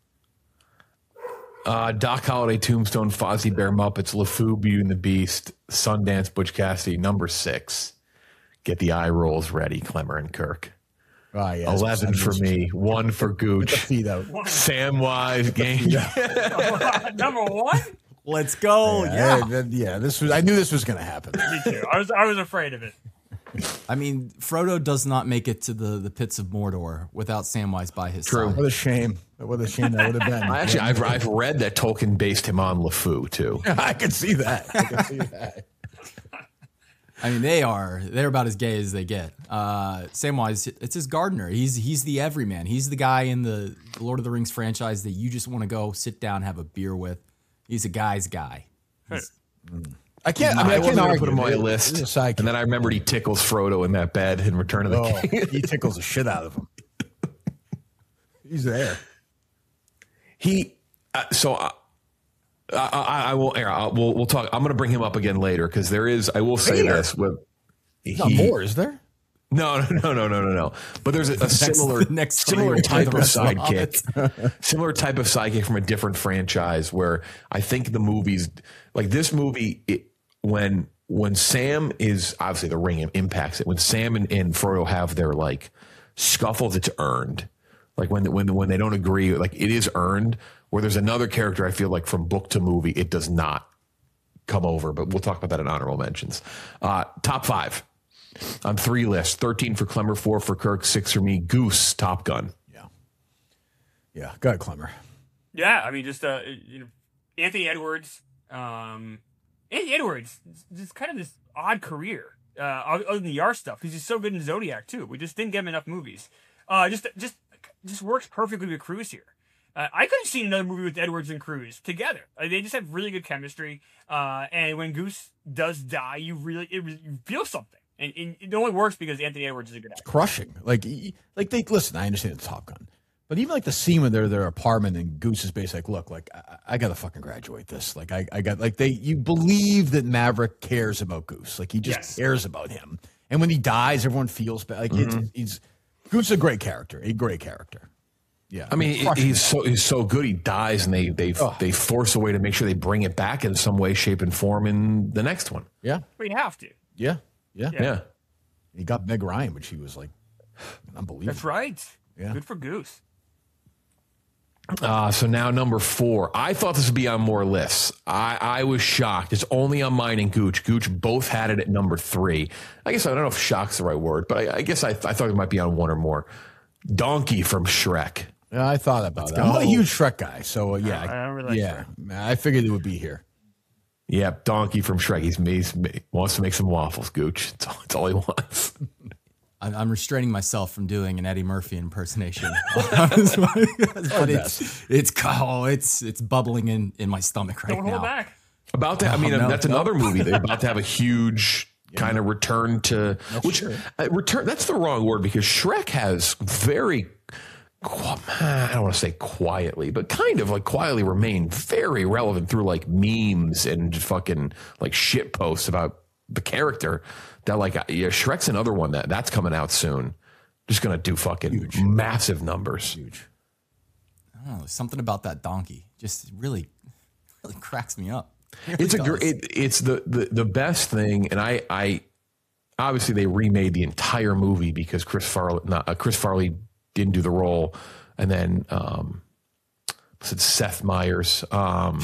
Uh, Doc Holliday, Tombstone, Fozzie Bear, Muppets, LeFou, Beauty and the Beast, Sundance, Butch Cassidy, number six. Get the eye rolls ready, Clemmer and Kirk. Ah, yeah, Eleven for me, one for Gooch. Feet out. Samwise game. Number one? Let's go. Yeah, Yeah. yeah. yeah, this was. I knew this was going to happen. Me too. I was I was afraid of it. I mean, Frodo does not make it to the, the pits of Mordor without Samwise by his True. side. What a shame. What a shame that would have been. I actually, I've I've read that Tolkien based him on LeFou too. I can see that. I can see that. I mean, they are they're about as gay as they get. Uh, Samwise, it's his gardener. He's he's the everyman. He's the guy in the Lord of the Rings franchise that you just want to go sit down, have a beer with. He's a guy's guy. He's, I can't. I mean, I I can't can't argue. put him on my It- list, it's a sidekick. and then I remembered he tickles Frodo in that bed in Return of the Oh, King. he tickles the shit out of him. He's there. He uh, so uh, I, I, I will. I'll, we'll we'll talk. I'm going to bring him up again later because there is. I will say Later? this with He's not more, is there? No, no, no, no, no, no, no. But there's a, a similar, the next similar three type will of play the rest of sidekick, similar type of sidekick from a different franchise. Where I think the movies, like this movie, it, when when Sam is obviously the ring impacts it. When Sam and, and Frodo have their like scuffles, it's earned. Like when when when they don't agree, like it is earned. Where there's another character, I feel like from book to movie, it does not come over. But we'll talk about that in honorable mentions. Uh, top five. On three lists, thirteen for Clemmer, four for Kirk, six for me. Goose, Top Gun. Yeah. Yeah. Go ahead, Clemmer. Yeah, I mean, just uh, you know, Anthony Edwards. Um, Anthony Edwards, just kind of this odd career. Uh, other than the Yar stuff, because he's so good in Zodiac too. We just didn't get him enough movies. Uh, just, just, just works perfectly with Cruise here. Uh, I could have seen another movie with Edwards and Cruise together. Uh, they just have really good chemistry. Uh, and when Goose does die, you really, it, you feel something. And, and it only works because Anthony Edwards is a good actor. Crushing. Like, he- like they listen. I understand it's Top Gun, but even like the scene when they're in their apartment and Goose is basically like, "Look, like I, I got to fucking graduate this. Like, I, I got like they. You believe that Maverick cares about Goose. Like he just Yes. cares about him. And when he dies, everyone feels bad. Like Mm-hmm. it's, he's Goose is a great character. A great character. Yeah. I mean, Crushing he's it. so he's so good. He dies, and they they Oh. they force a way to make sure they bring it back in some way, shape, and form in the next one. Yeah. But you have to. Yeah, yeah, Yeah. Yeah. He got Meg Ryan, which he was like unbelievable. That's right. Yeah. Good for Goose. Uh, so now number four. I thought this would be on more lists. I, I was shocked. It's only on mine and Gooch. Gooch both had it at number three. I guess I don't know if shock's the right word, but I, I guess I, I thought it might be on one or more. Donkey from Shrek. Yeah, I thought about Let's that. I'm not a go. huge Shrek guy, so uh, yeah, I don't really like yeah. I figured it would be here. Yep, Donkey from Shrek. He's, he's he wants to make some waffles, Gooch. That's all, that's all he wants. I'm I'm restraining myself from doing an Eddie Murphy impersonation, but it's it's oh, it's it's bubbling in, in my stomach right Don't hold now. it back. About that, I mean, Oh, no, that's no. another movie. They're about to have a huge kind of return to which uh, return. That's the wrong word because Shrek has very, qu- I don't want to say quietly, but kind of like quietly remained very relevant through like memes and fucking like shit posts about the character. That like yeah, Shrek's another one that that's coming out soon. Just gonna do fucking massive numbers. Huge. I don't know, something about that donkey just really really cracks me up. It It's a really gr- does. it, it's the, the the best thing, and I I obviously they remade the entire movie because Chris Farley not, uh, Chris Farley didn't do the role, and then um, was it Seth Meyers? Um,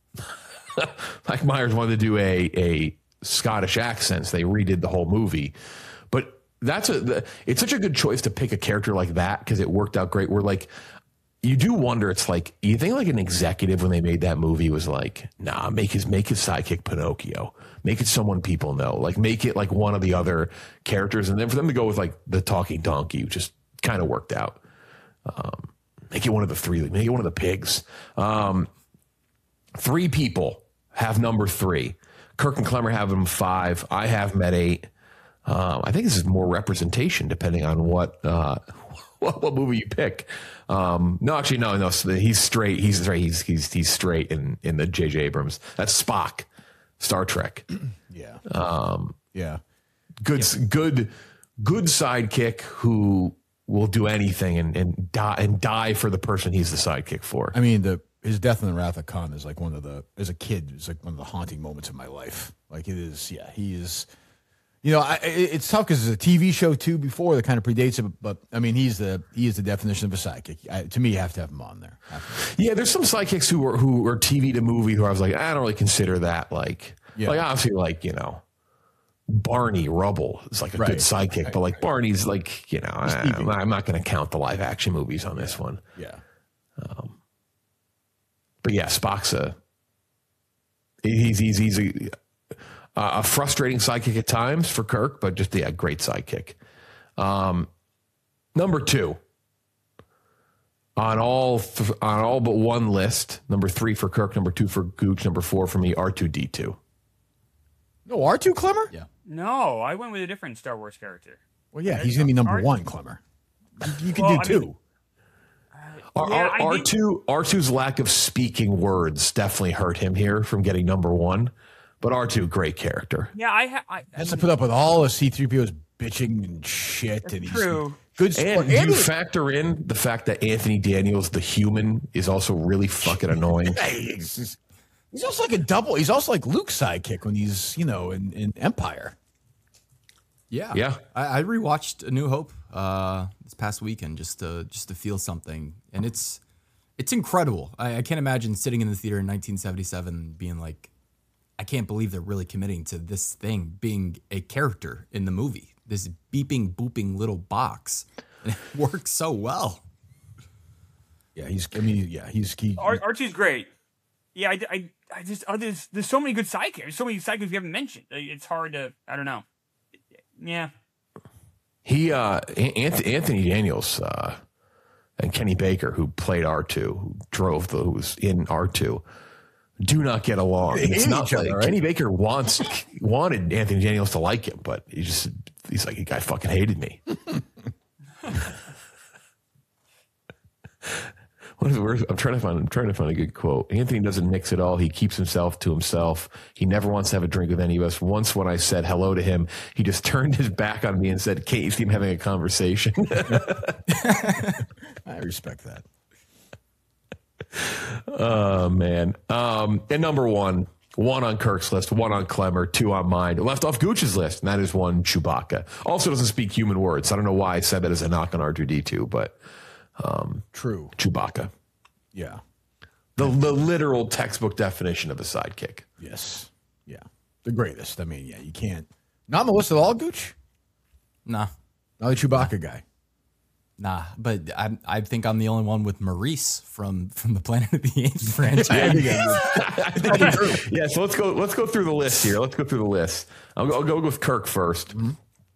Mike Myers wanted to do a a Scottish accent, so they redid the whole movie, but that's a the, it's such a good choice to pick a character like that because it worked out great. We're like. You do wonder, it's like, you think like an executive when they made that movie was like, nah, make his, make his sidekick Pinocchio, make it someone people know, like make it like one of the other characters. And then for them to go with like the talking donkey, which just kind of worked out. Um, make it one of the three, make it one of the pigs. Um, three people have number three. Kirk and Clemmer have them five. I have them at eight. Um, I think this is more representation depending on what, uh, what, what movie you pick. Um, no, actually, no, no. So he's straight. He's straight. He's he's he's straight in in the J J Abrams. That's Spock, Star Trek. Yeah. Um, yeah. good, good, good sidekick who will do anything and and die and die for the person he's the sidekick for. I mean, the his death in the Wrath of Khan is like one of the as a kid is like one of the haunting moments of my life. Like it is. Yeah, he is. You know, I, it, it's tough because it's a T V show too. Before that kind of predates it, but I mean, he's the he is the definition of a sidekick. I, to me, you have to have him on there. Yeah, there's some sidekicks who are who are T V to movie who I was like, I don't really consider that like Yeah. like obviously like you know Barney Rubble is like a Right. good sidekick, Right. but like Barney's like you know I, T V. I'm, I'm not going to count the live action movies on this one. Yeah. But yeah, Spock's a he's he's he's a, a frustrating sidekick at times for Kirk, but just yeah, great sidekick. Um, number two on all th- on all but one list. Number three for Kirk, number two for Gooch, number four for me. R two D two. No, R two Clemmer? Yeah. No, I went with a different Star Wars character. Well, yeah, he's going to be number R two. one, Clemmer. You, you can Well, do I two. mean- R- Yeah, R- I need- R2 R2's lack of speaking words definitely hurt him here from getting number one. But R two, great character. Yeah, I ha- I, Has to put up with all of C three PO's bitching and shit. And he's true. good sport. And do you And- factor in the fact that Anthony Daniels, the human, is also really fucking annoying? Hey, he's, he's- he's also like a double. He's also like Luke's sidekick when he's, you know, in, in Empire. Yeah, Yeah. I, I rewatched A New Hope uh, this past weekend just to just to feel something, and it's it's incredible. I, I can't imagine sitting in the theater in nineteen seventy-seven being like, I can't believe they're really committing to this thing being a character in the movie. This beeping, booping little box, and it works so well. Yeah, he's, I mean, yeah, he's, he, R- R2's great. Yeah, I, I, I just oh, there's there's so many good sidekicks. There's so many sidekicks we haven't mentioned. It's hard to I don't know. Yeah, He, uh, Anth- Anthony Daniels, uh, and Kenny Baker, who played R two, who drove the, who was in R two, do not get along. They And it's hate not each other, like right? Kenny Baker wants wanted Anthony Daniels to like him, but he just he's like, the guy fucking hated me. What is, where's, I'm trying to find. I'm trying to find a good quote. Anthony doesn't mix at all. He keeps himself to himself. He never wants to have a drink with any of us. Once, when I said hello to him, he just turned his back on me and said, "Can't you see him having a conversation?" I respect that. Oh man. Um, and number one, One on Kirk's list, one on Clemmer, two on mine. Left off Gooch's list, and that is one Chewbacca. Also doesn't speak human words. I don't know why I said that as a knock on R two D two, but um, True. Chewbacca. Yeah. The, the literal textbook definition of a sidekick. Yes. Yeah. The greatest. I mean, yeah, you can't. Not on the list at all, Gooch? Nah, Not a Chewbacca guy. nah. But I I think I'm the only one with Maurice from from the Planet of the Apes franchise. I think it's true. Yeah, so let's go. Let's go through the list here. Let's go through the list. I'll go, I'll go with Kirk first. Mm-hmm.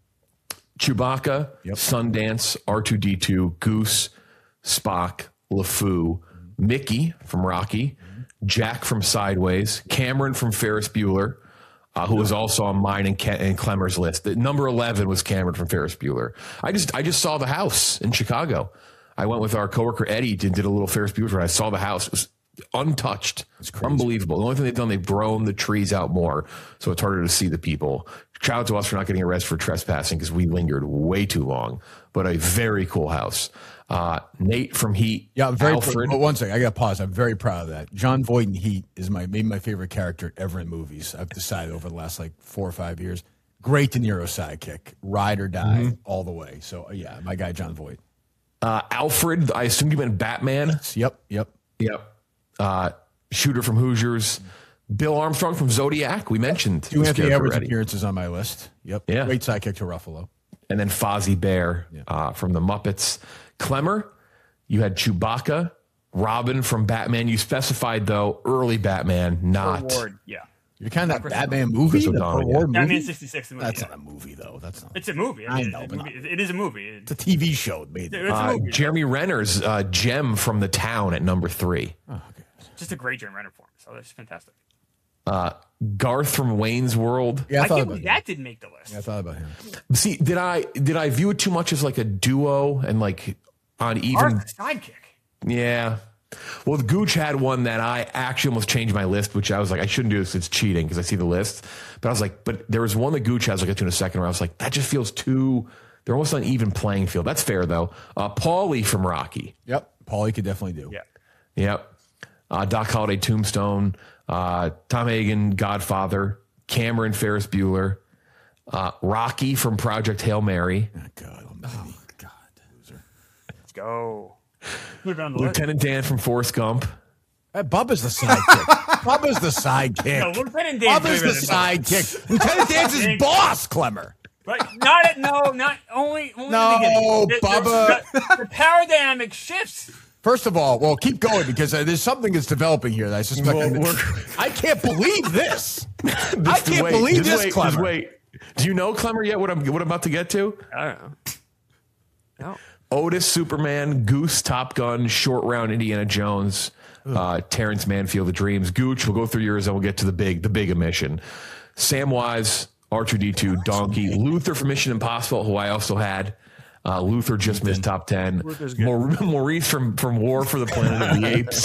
Chewbacca, Yep. Sundance, R two D two, Goose, Spock, LeFou, Mickey from Rocky, Jack from Sideways, Cameron from Ferris Bueller, uh, who was also on mine and, Ke- and Clemmer's list. The number eleven was Cameron from Ferris Bueller. I just I just saw the house in Chicago. I went with our coworker Eddie and did a little Ferris Bueller ride. I saw the house. It was untouched. It's unbelievable. The only thing they've done, they've grown the trees out more, so it's harder to see the people. Shout out to us for not getting arrested for trespassing because we lingered way too long, but a very cool house. Uh, Nate from Heat. Yeah, I'm very. Alfred. But one second, I got to pause. I'm very proud of that. John Voight in Heat is my maybe my favorite character ever in movies. I've decided over the last like four or five years. Great De Niro sidekick, ride or die Mm-hmm. all the way. So uh, yeah, my guy John Voight. Uh, Alfred, I assumed you meant Batman. Yep, yep. Yep. Uh, Shooter from Hoosiers. Bill Armstrong from Zodiac. We mentioned Two this Anthony character Edwards already. appearances on my list. Yep. Yeah. Great sidekick to Ruffalo. And then Fozzie Bear uh, from the Muppets. Clemmer, you had Chewbacca. Robin from Batman. You specified, though, early Batman, not. Reward, yeah. You're kind of that Batman movie. Chris The O'Donnell, War Yeah, I movie? mean, sixty-six. The movie, That's yeah. not a movie, though. That's not. It's a movie. I I mean, know, it's a but movie. It is a movie. It's a T V show. It made it. It's a Uh, movie. Jeremy Renner's uh, Gem from The Town at number three. Just a great Jeremy Renner performance. So that's fantastic. Uh, Garth from Wayne's World. Yeah, I, I, thought can't about believe him. that didn't make the list. Yeah, I thought about him. See, did I did I view it too much as like a duo and like on even? Arthur's sidekick. Yeah. Well, Gooch had one that I actually almost changed my list, which I was like, I shouldn't do this. It's cheating because I see the list. But I was like, but there was one that Gooch has. I'll get to in a second. Where I was like, that just feels too. They're almost on an even playing field. That's fair though. Uh, Paulie from Rocky. Yep, Paulie could definitely do. Yeah. Yep. Uh, Doc Holliday, Tombstone. Uh, Tom Hagen, Godfather. Cameron, Ferris Bueller. Uh, Rocky from Project Hail Mary. Oh, God, oh, God. Let's go. Put it on the list. Lieutenant Dan from Forrest Gump. Hey, Bubba's the sidekick. Bubba's the sidekick. No, Lieutenant Dan's Bubba's way the better than sidekick. Lieutenant Dan's his boss, Clemmer. But not at no, not only. only No, the beginning. The- Bubba. The, the power dynamic shifts. First of all, well, keep going because uh, there's something that's developing here that I suspect. Well, I, we're- I can't believe this. I Just can't wait, believe just this, wait, just Clemmer. wait. Do you know Clemmer yet? What I'm what I'm about to get to? I don't know. No. Otis, Superman, Goose, Top Gun, Short Round, Indiana Jones, uh, Terrence Mann, Field of Dreams, Gooch. We'll go through yours and we'll get to the big the big omission. Samwise, R two D two, Donkey, Luther from Mission Impossible, who I also had. Uh, Luther just missed top ten. Maur- Maurice from from War for the Planet of the Apes.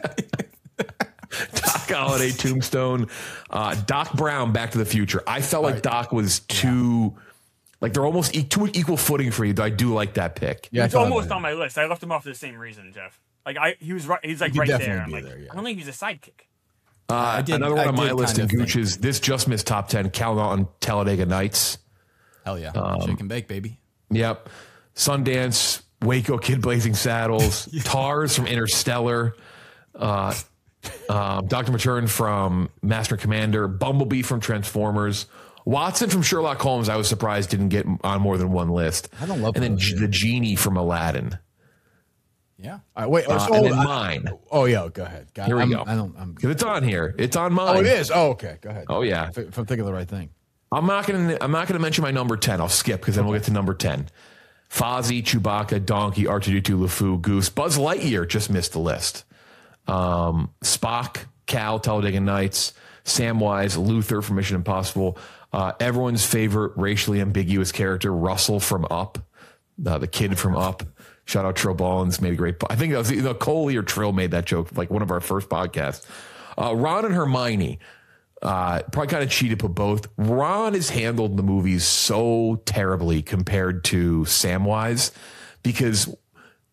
Doc Holliday, Tombstone, uh, Doc Brown, Back to the Future. I felt like Doc was too, like they're almost e- too equal footing for you. I do like that pick. Yeah, I He's thought almost about on my list. I left him off for the same reason, Jeff. Like I, he was right. He's like He could right definitely there. I'm be like, there, yeah. I don't think he's a sidekick. Uh, did- another one I on my did list in kind of think- Gooch's. This just missed top ten. Cal Naughton, Talladega Nights. Hell yeah. Um, Shake and bake, baby. Yep. Sundance, Waco Kid Blazing Saddles, Tars from Interstellar, uh, um, Doctor Maturn from Master Commander, Bumblebee from Transformers, Watson from Sherlock Holmes. I was surprised didn't get on more than one list. I don't love And then those, G- the Genie from Aladdin. Yeah. All right, wait. Oh, Uh, so, and then I- mine. oh yeah, go ahead. God, Here we I'm, go. I don't. I'm, Because it's on here. It's on mine. oh, it is. Oh, okay. Go ahead. Oh, yeah. If, if I'm thinking of the right thing. I'm not gonna. I'm not gonna mention my number ten. I'll skip because then we'll get to number ten. Fozzie, Chewbacca, Donkey, R two D two, LeFou, Goose, Buzz Lightyear just missed the list. Um, Spock, Cal, Talladega Nights, Samwise, Luther from Mission Impossible. Uh, everyone's favorite racially ambiguous character, Russell from Up, uh, the kid from Up. Shout out Trill Ballins, made a great. I think that was either Coley or Trill made that joke, like one of our first podcasts. Uh, Ron and Hermione. Uh, probably kind of cheated, but both. Ron has handled the movies so terribly compared to Samwise because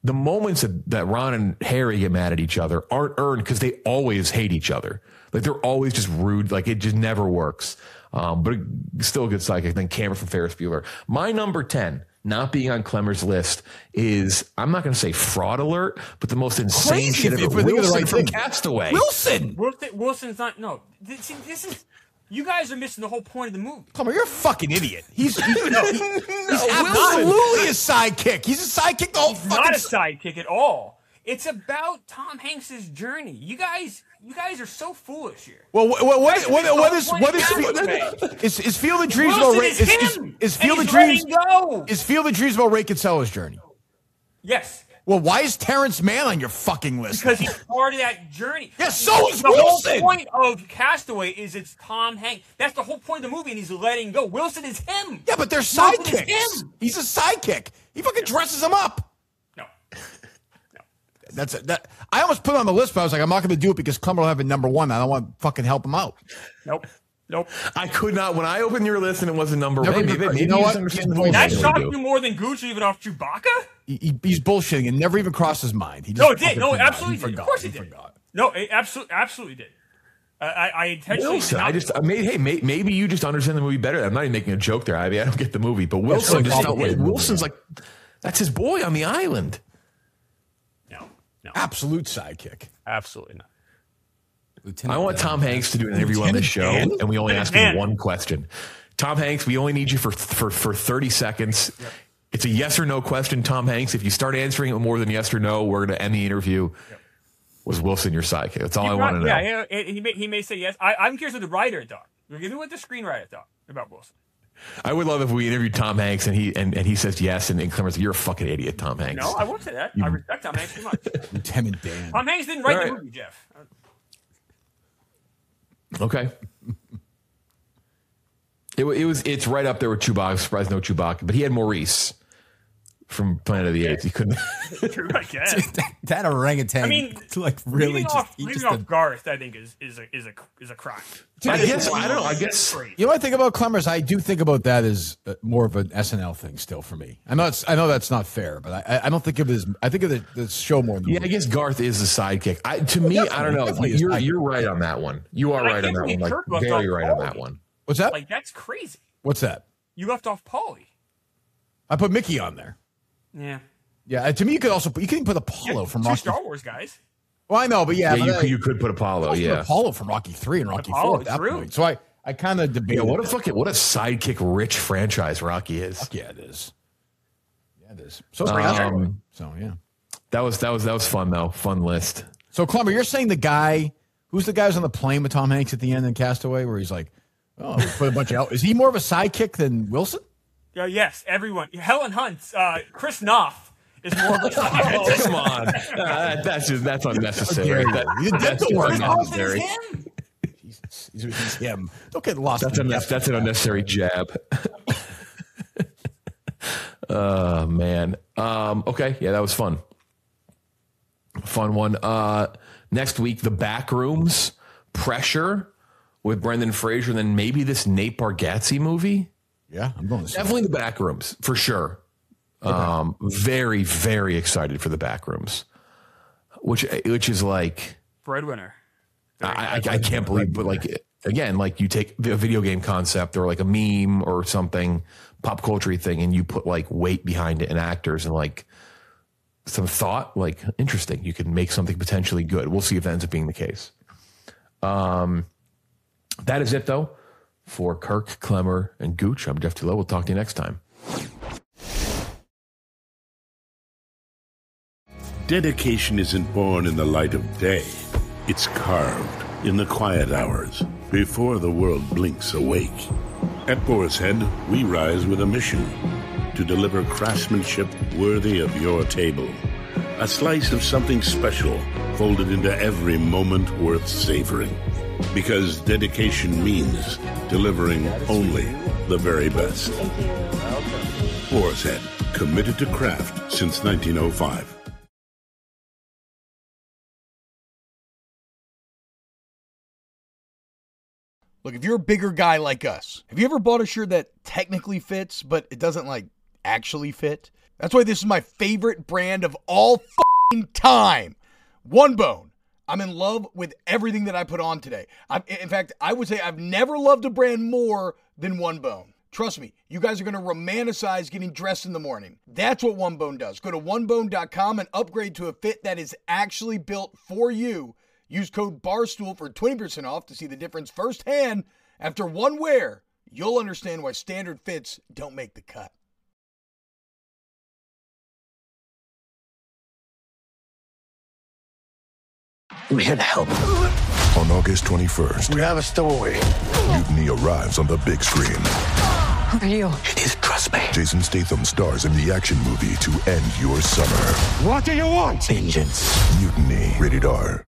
the moments that, that Ron and Harry get mad at each other aren't earned because they always hate each other. Like they're always just rude. Like it just never works. Um, but still a good sidekick. Then Cameron from Ferris Bueller. My number ten, not being on Clemmer's list, is I'm not going to say fraud alert, but the most insane Crazy shit if- ever. if we're thinking of the Wilson right from thing. Castaway. Wilson. Wilson, Wilson's not. No, this, see, this is. You guys are missing the whole point of the movie. Come on, you're a fucking idiot. He's, he's, he- No, he's Wilson. absolutely a sidekick. He's a sidekick the whole fucking Not a s- sidekick at all. It's about Tom Hanks's journey. You guys, you guys are so foolish here. Well, what, what, what, what, what is what is Castaway. is, is Field of Dreams Wilson about Ray? is Is, is, him, is and Field of he's Dreams? letting go. Is Field of Dreams about Ray Kinsella's journey? Yes, Well, why is Terrence Mann on your fucking list? because he's part of that journey. Yeah, so is the Wilson. whole point of Castaway is it's Tom Hanks. That's the whole point of the movie, and he's letting go. Wilson is him. Yeah, but they're Wilson is sidekicks. him. He's a sidekick. He fucking dresses him up. No, That's that. I almost put it on the list, but I was like, I'm not going to do it because Clemmer will have it number one. I don't want to fucking help him out. nope, nope. I could not. When I opened your list and it wasn't number Never one, even- maybe, maybe you know you what? just understand the That movie That better than shocked we you do. more than Gooch leaving off Chewbacca? He, he, he's bullshitting and never even crossed his mind. He just No, it did. fucking No, it forgot. absolutely He did. forgot. Of course he it did. forgot. No, it absolutely, absolutely did. I, I, I intentionally. Wilson, did not I just, do I it. made, hey, may, maybe you just understand the movie better. I'm not even making a joke there, Ivy. I don't get the movie, but Wilson it's just a felt like complicated movie, Wilson's like, that's his boy on the island. No, no, Absolute sidekick. absolutely not. Lieutenant I want Dan. Tom Hanks to do an interview on this show, Dan? and we only Lieutenant ask him Dan. one question. Tom Hanks, we only need you for for for thirty seconds. It's a yes or no question, Tom Hanks. If you start answering it with more than yes or no, we're going to end the interview. Was Wilson your sidekick? That's all He I brought- want to know. yeah, yeah, he may, he may say yes. I, I'm curious what the writer thought. Give me what the screenwriter thought about Wilson. I would love if we interviewed Tom Hanks and he and, and he says yes, and, and Clemmer's, you're a fucking idiot, Tom Hanks. No, I won't say that. I respect Tom Hanks too much. Lieutenant Dan. Tom Hanks didn't write All the right. movie, Jeff. Okay. It, wa- it was. It's right up there with Chewbacca. I'm surprised no Chewbacca, but he had Maurice from Planet of the Apes. He couldn't. True, I guess. that, that orangutan, I mean, like really leaving just, off, he leaving just off did- Garth, I think is is a is a is a crime. I guess. I don't know. I guess. Crazy. You know what I think about Clemmer's? I do think about that as uh, more of an S N L thing still for me. I know it's, I know that's not fair, but I, I don't think of it as, I think of the, the show more than the Yeah, I movie. guess Garth is the sidekick. I, to me, I don't know. definitely is You're sidekick. you're right on that one. You are And I right on can't that believe one. Like Kirk left very off right on Paulie. that one. What's that? Like that's crazy. What's that? You left off Paulie. I put Mickey on there. Yeah. Yeah, uh, to me, you could also put, you can even put Apollo Yeah, from two Rocky. Star Wars guys. Well, I know, but yeah, Yeah, but you I- could, you could put Apollo. also put Yeah. Apollo from Rocky three and Rocky Apollo, four at that true. point. So I, I kind of debate. Yeah. What a fucking what a sidekick rich franchise Rocky is. Yeah, it is. Yeah, it is. So, Um, so yeah. That was that was that was fun though. Fun list. So Clemmer, you're saying the guy who's the guy who's on the plane with Tom Hanks at the end in Castaway, where he's like, oh, we put a bunch of out. Is he more of a sidekick than Wilson? Yeah, yes, everyone. Helen Hunt, uh, Chris Knopf is more of a sidekick. Come on, Uh, that's just, that's unnecessary. dare That, you. You that's did just the work. unnecessary. him. He's, he's him. Don't get lost. That's in an the that's an unnecessary jab. Oh man. Um, okay, yeah, that was fun. Fun one. Uh, next week, the back rooms, Pressure with Brendan Fraser, and then maybe this Nate Bargatze movie. Yeah, I'm going to say. Definitely the back rooms for sure. Um, very, very excited for the back rooms, which which is like Breadwinner. I, I, I can't believe, but like again, like you take the video game concept or like a meme or something, pop culture thing, and you put like weight behind it and actors and like some thought. Like interesting, you can make something potentially good. We'll see if that ends up being the case. Um, that is it though for Kirk, Clemmer, and Gooch. I'm Jeff Tullo. We'll talk to you next time. Dedication isn't born in the light of day. It's carved in the quiet hours before the world blinks awake. At Boar's Head, we rise with a mission to deliver craftsmanship worthy of your table. A slice of something special folded into every moment worth savoring. Because dedication means delivering only the very best. Boar's Head, committed to craft since nineteen oh five. Look, if you're a bigger guy like us, have you ever bought a shirt that technically fits, but it doesn't like actually fit? That's why this is my favorite brand of all f***ing time. One Bone. I'm in love with everything that I put on today. I'm, in fact, I would say I've never loved a brand more than One Bone. Trust me, you guys are going to romanticize getting dressed in the morning. That's what One Bone does. Go to one bone dot com and upgrade to a fit that is actually built for you. Use code BARSTOOL for twenty percent off to see the difference firsthand. After one wear, you'll understand why standard fits don't make the cut. I'm here to help. On August twenty-first, we have a stowaway. Mutiny arrives on the big screen. Who are you? It is, trust me. Jason Statham stars in the action movie to end your summer. What do you want? Vengeance. Mutiny. Rated R.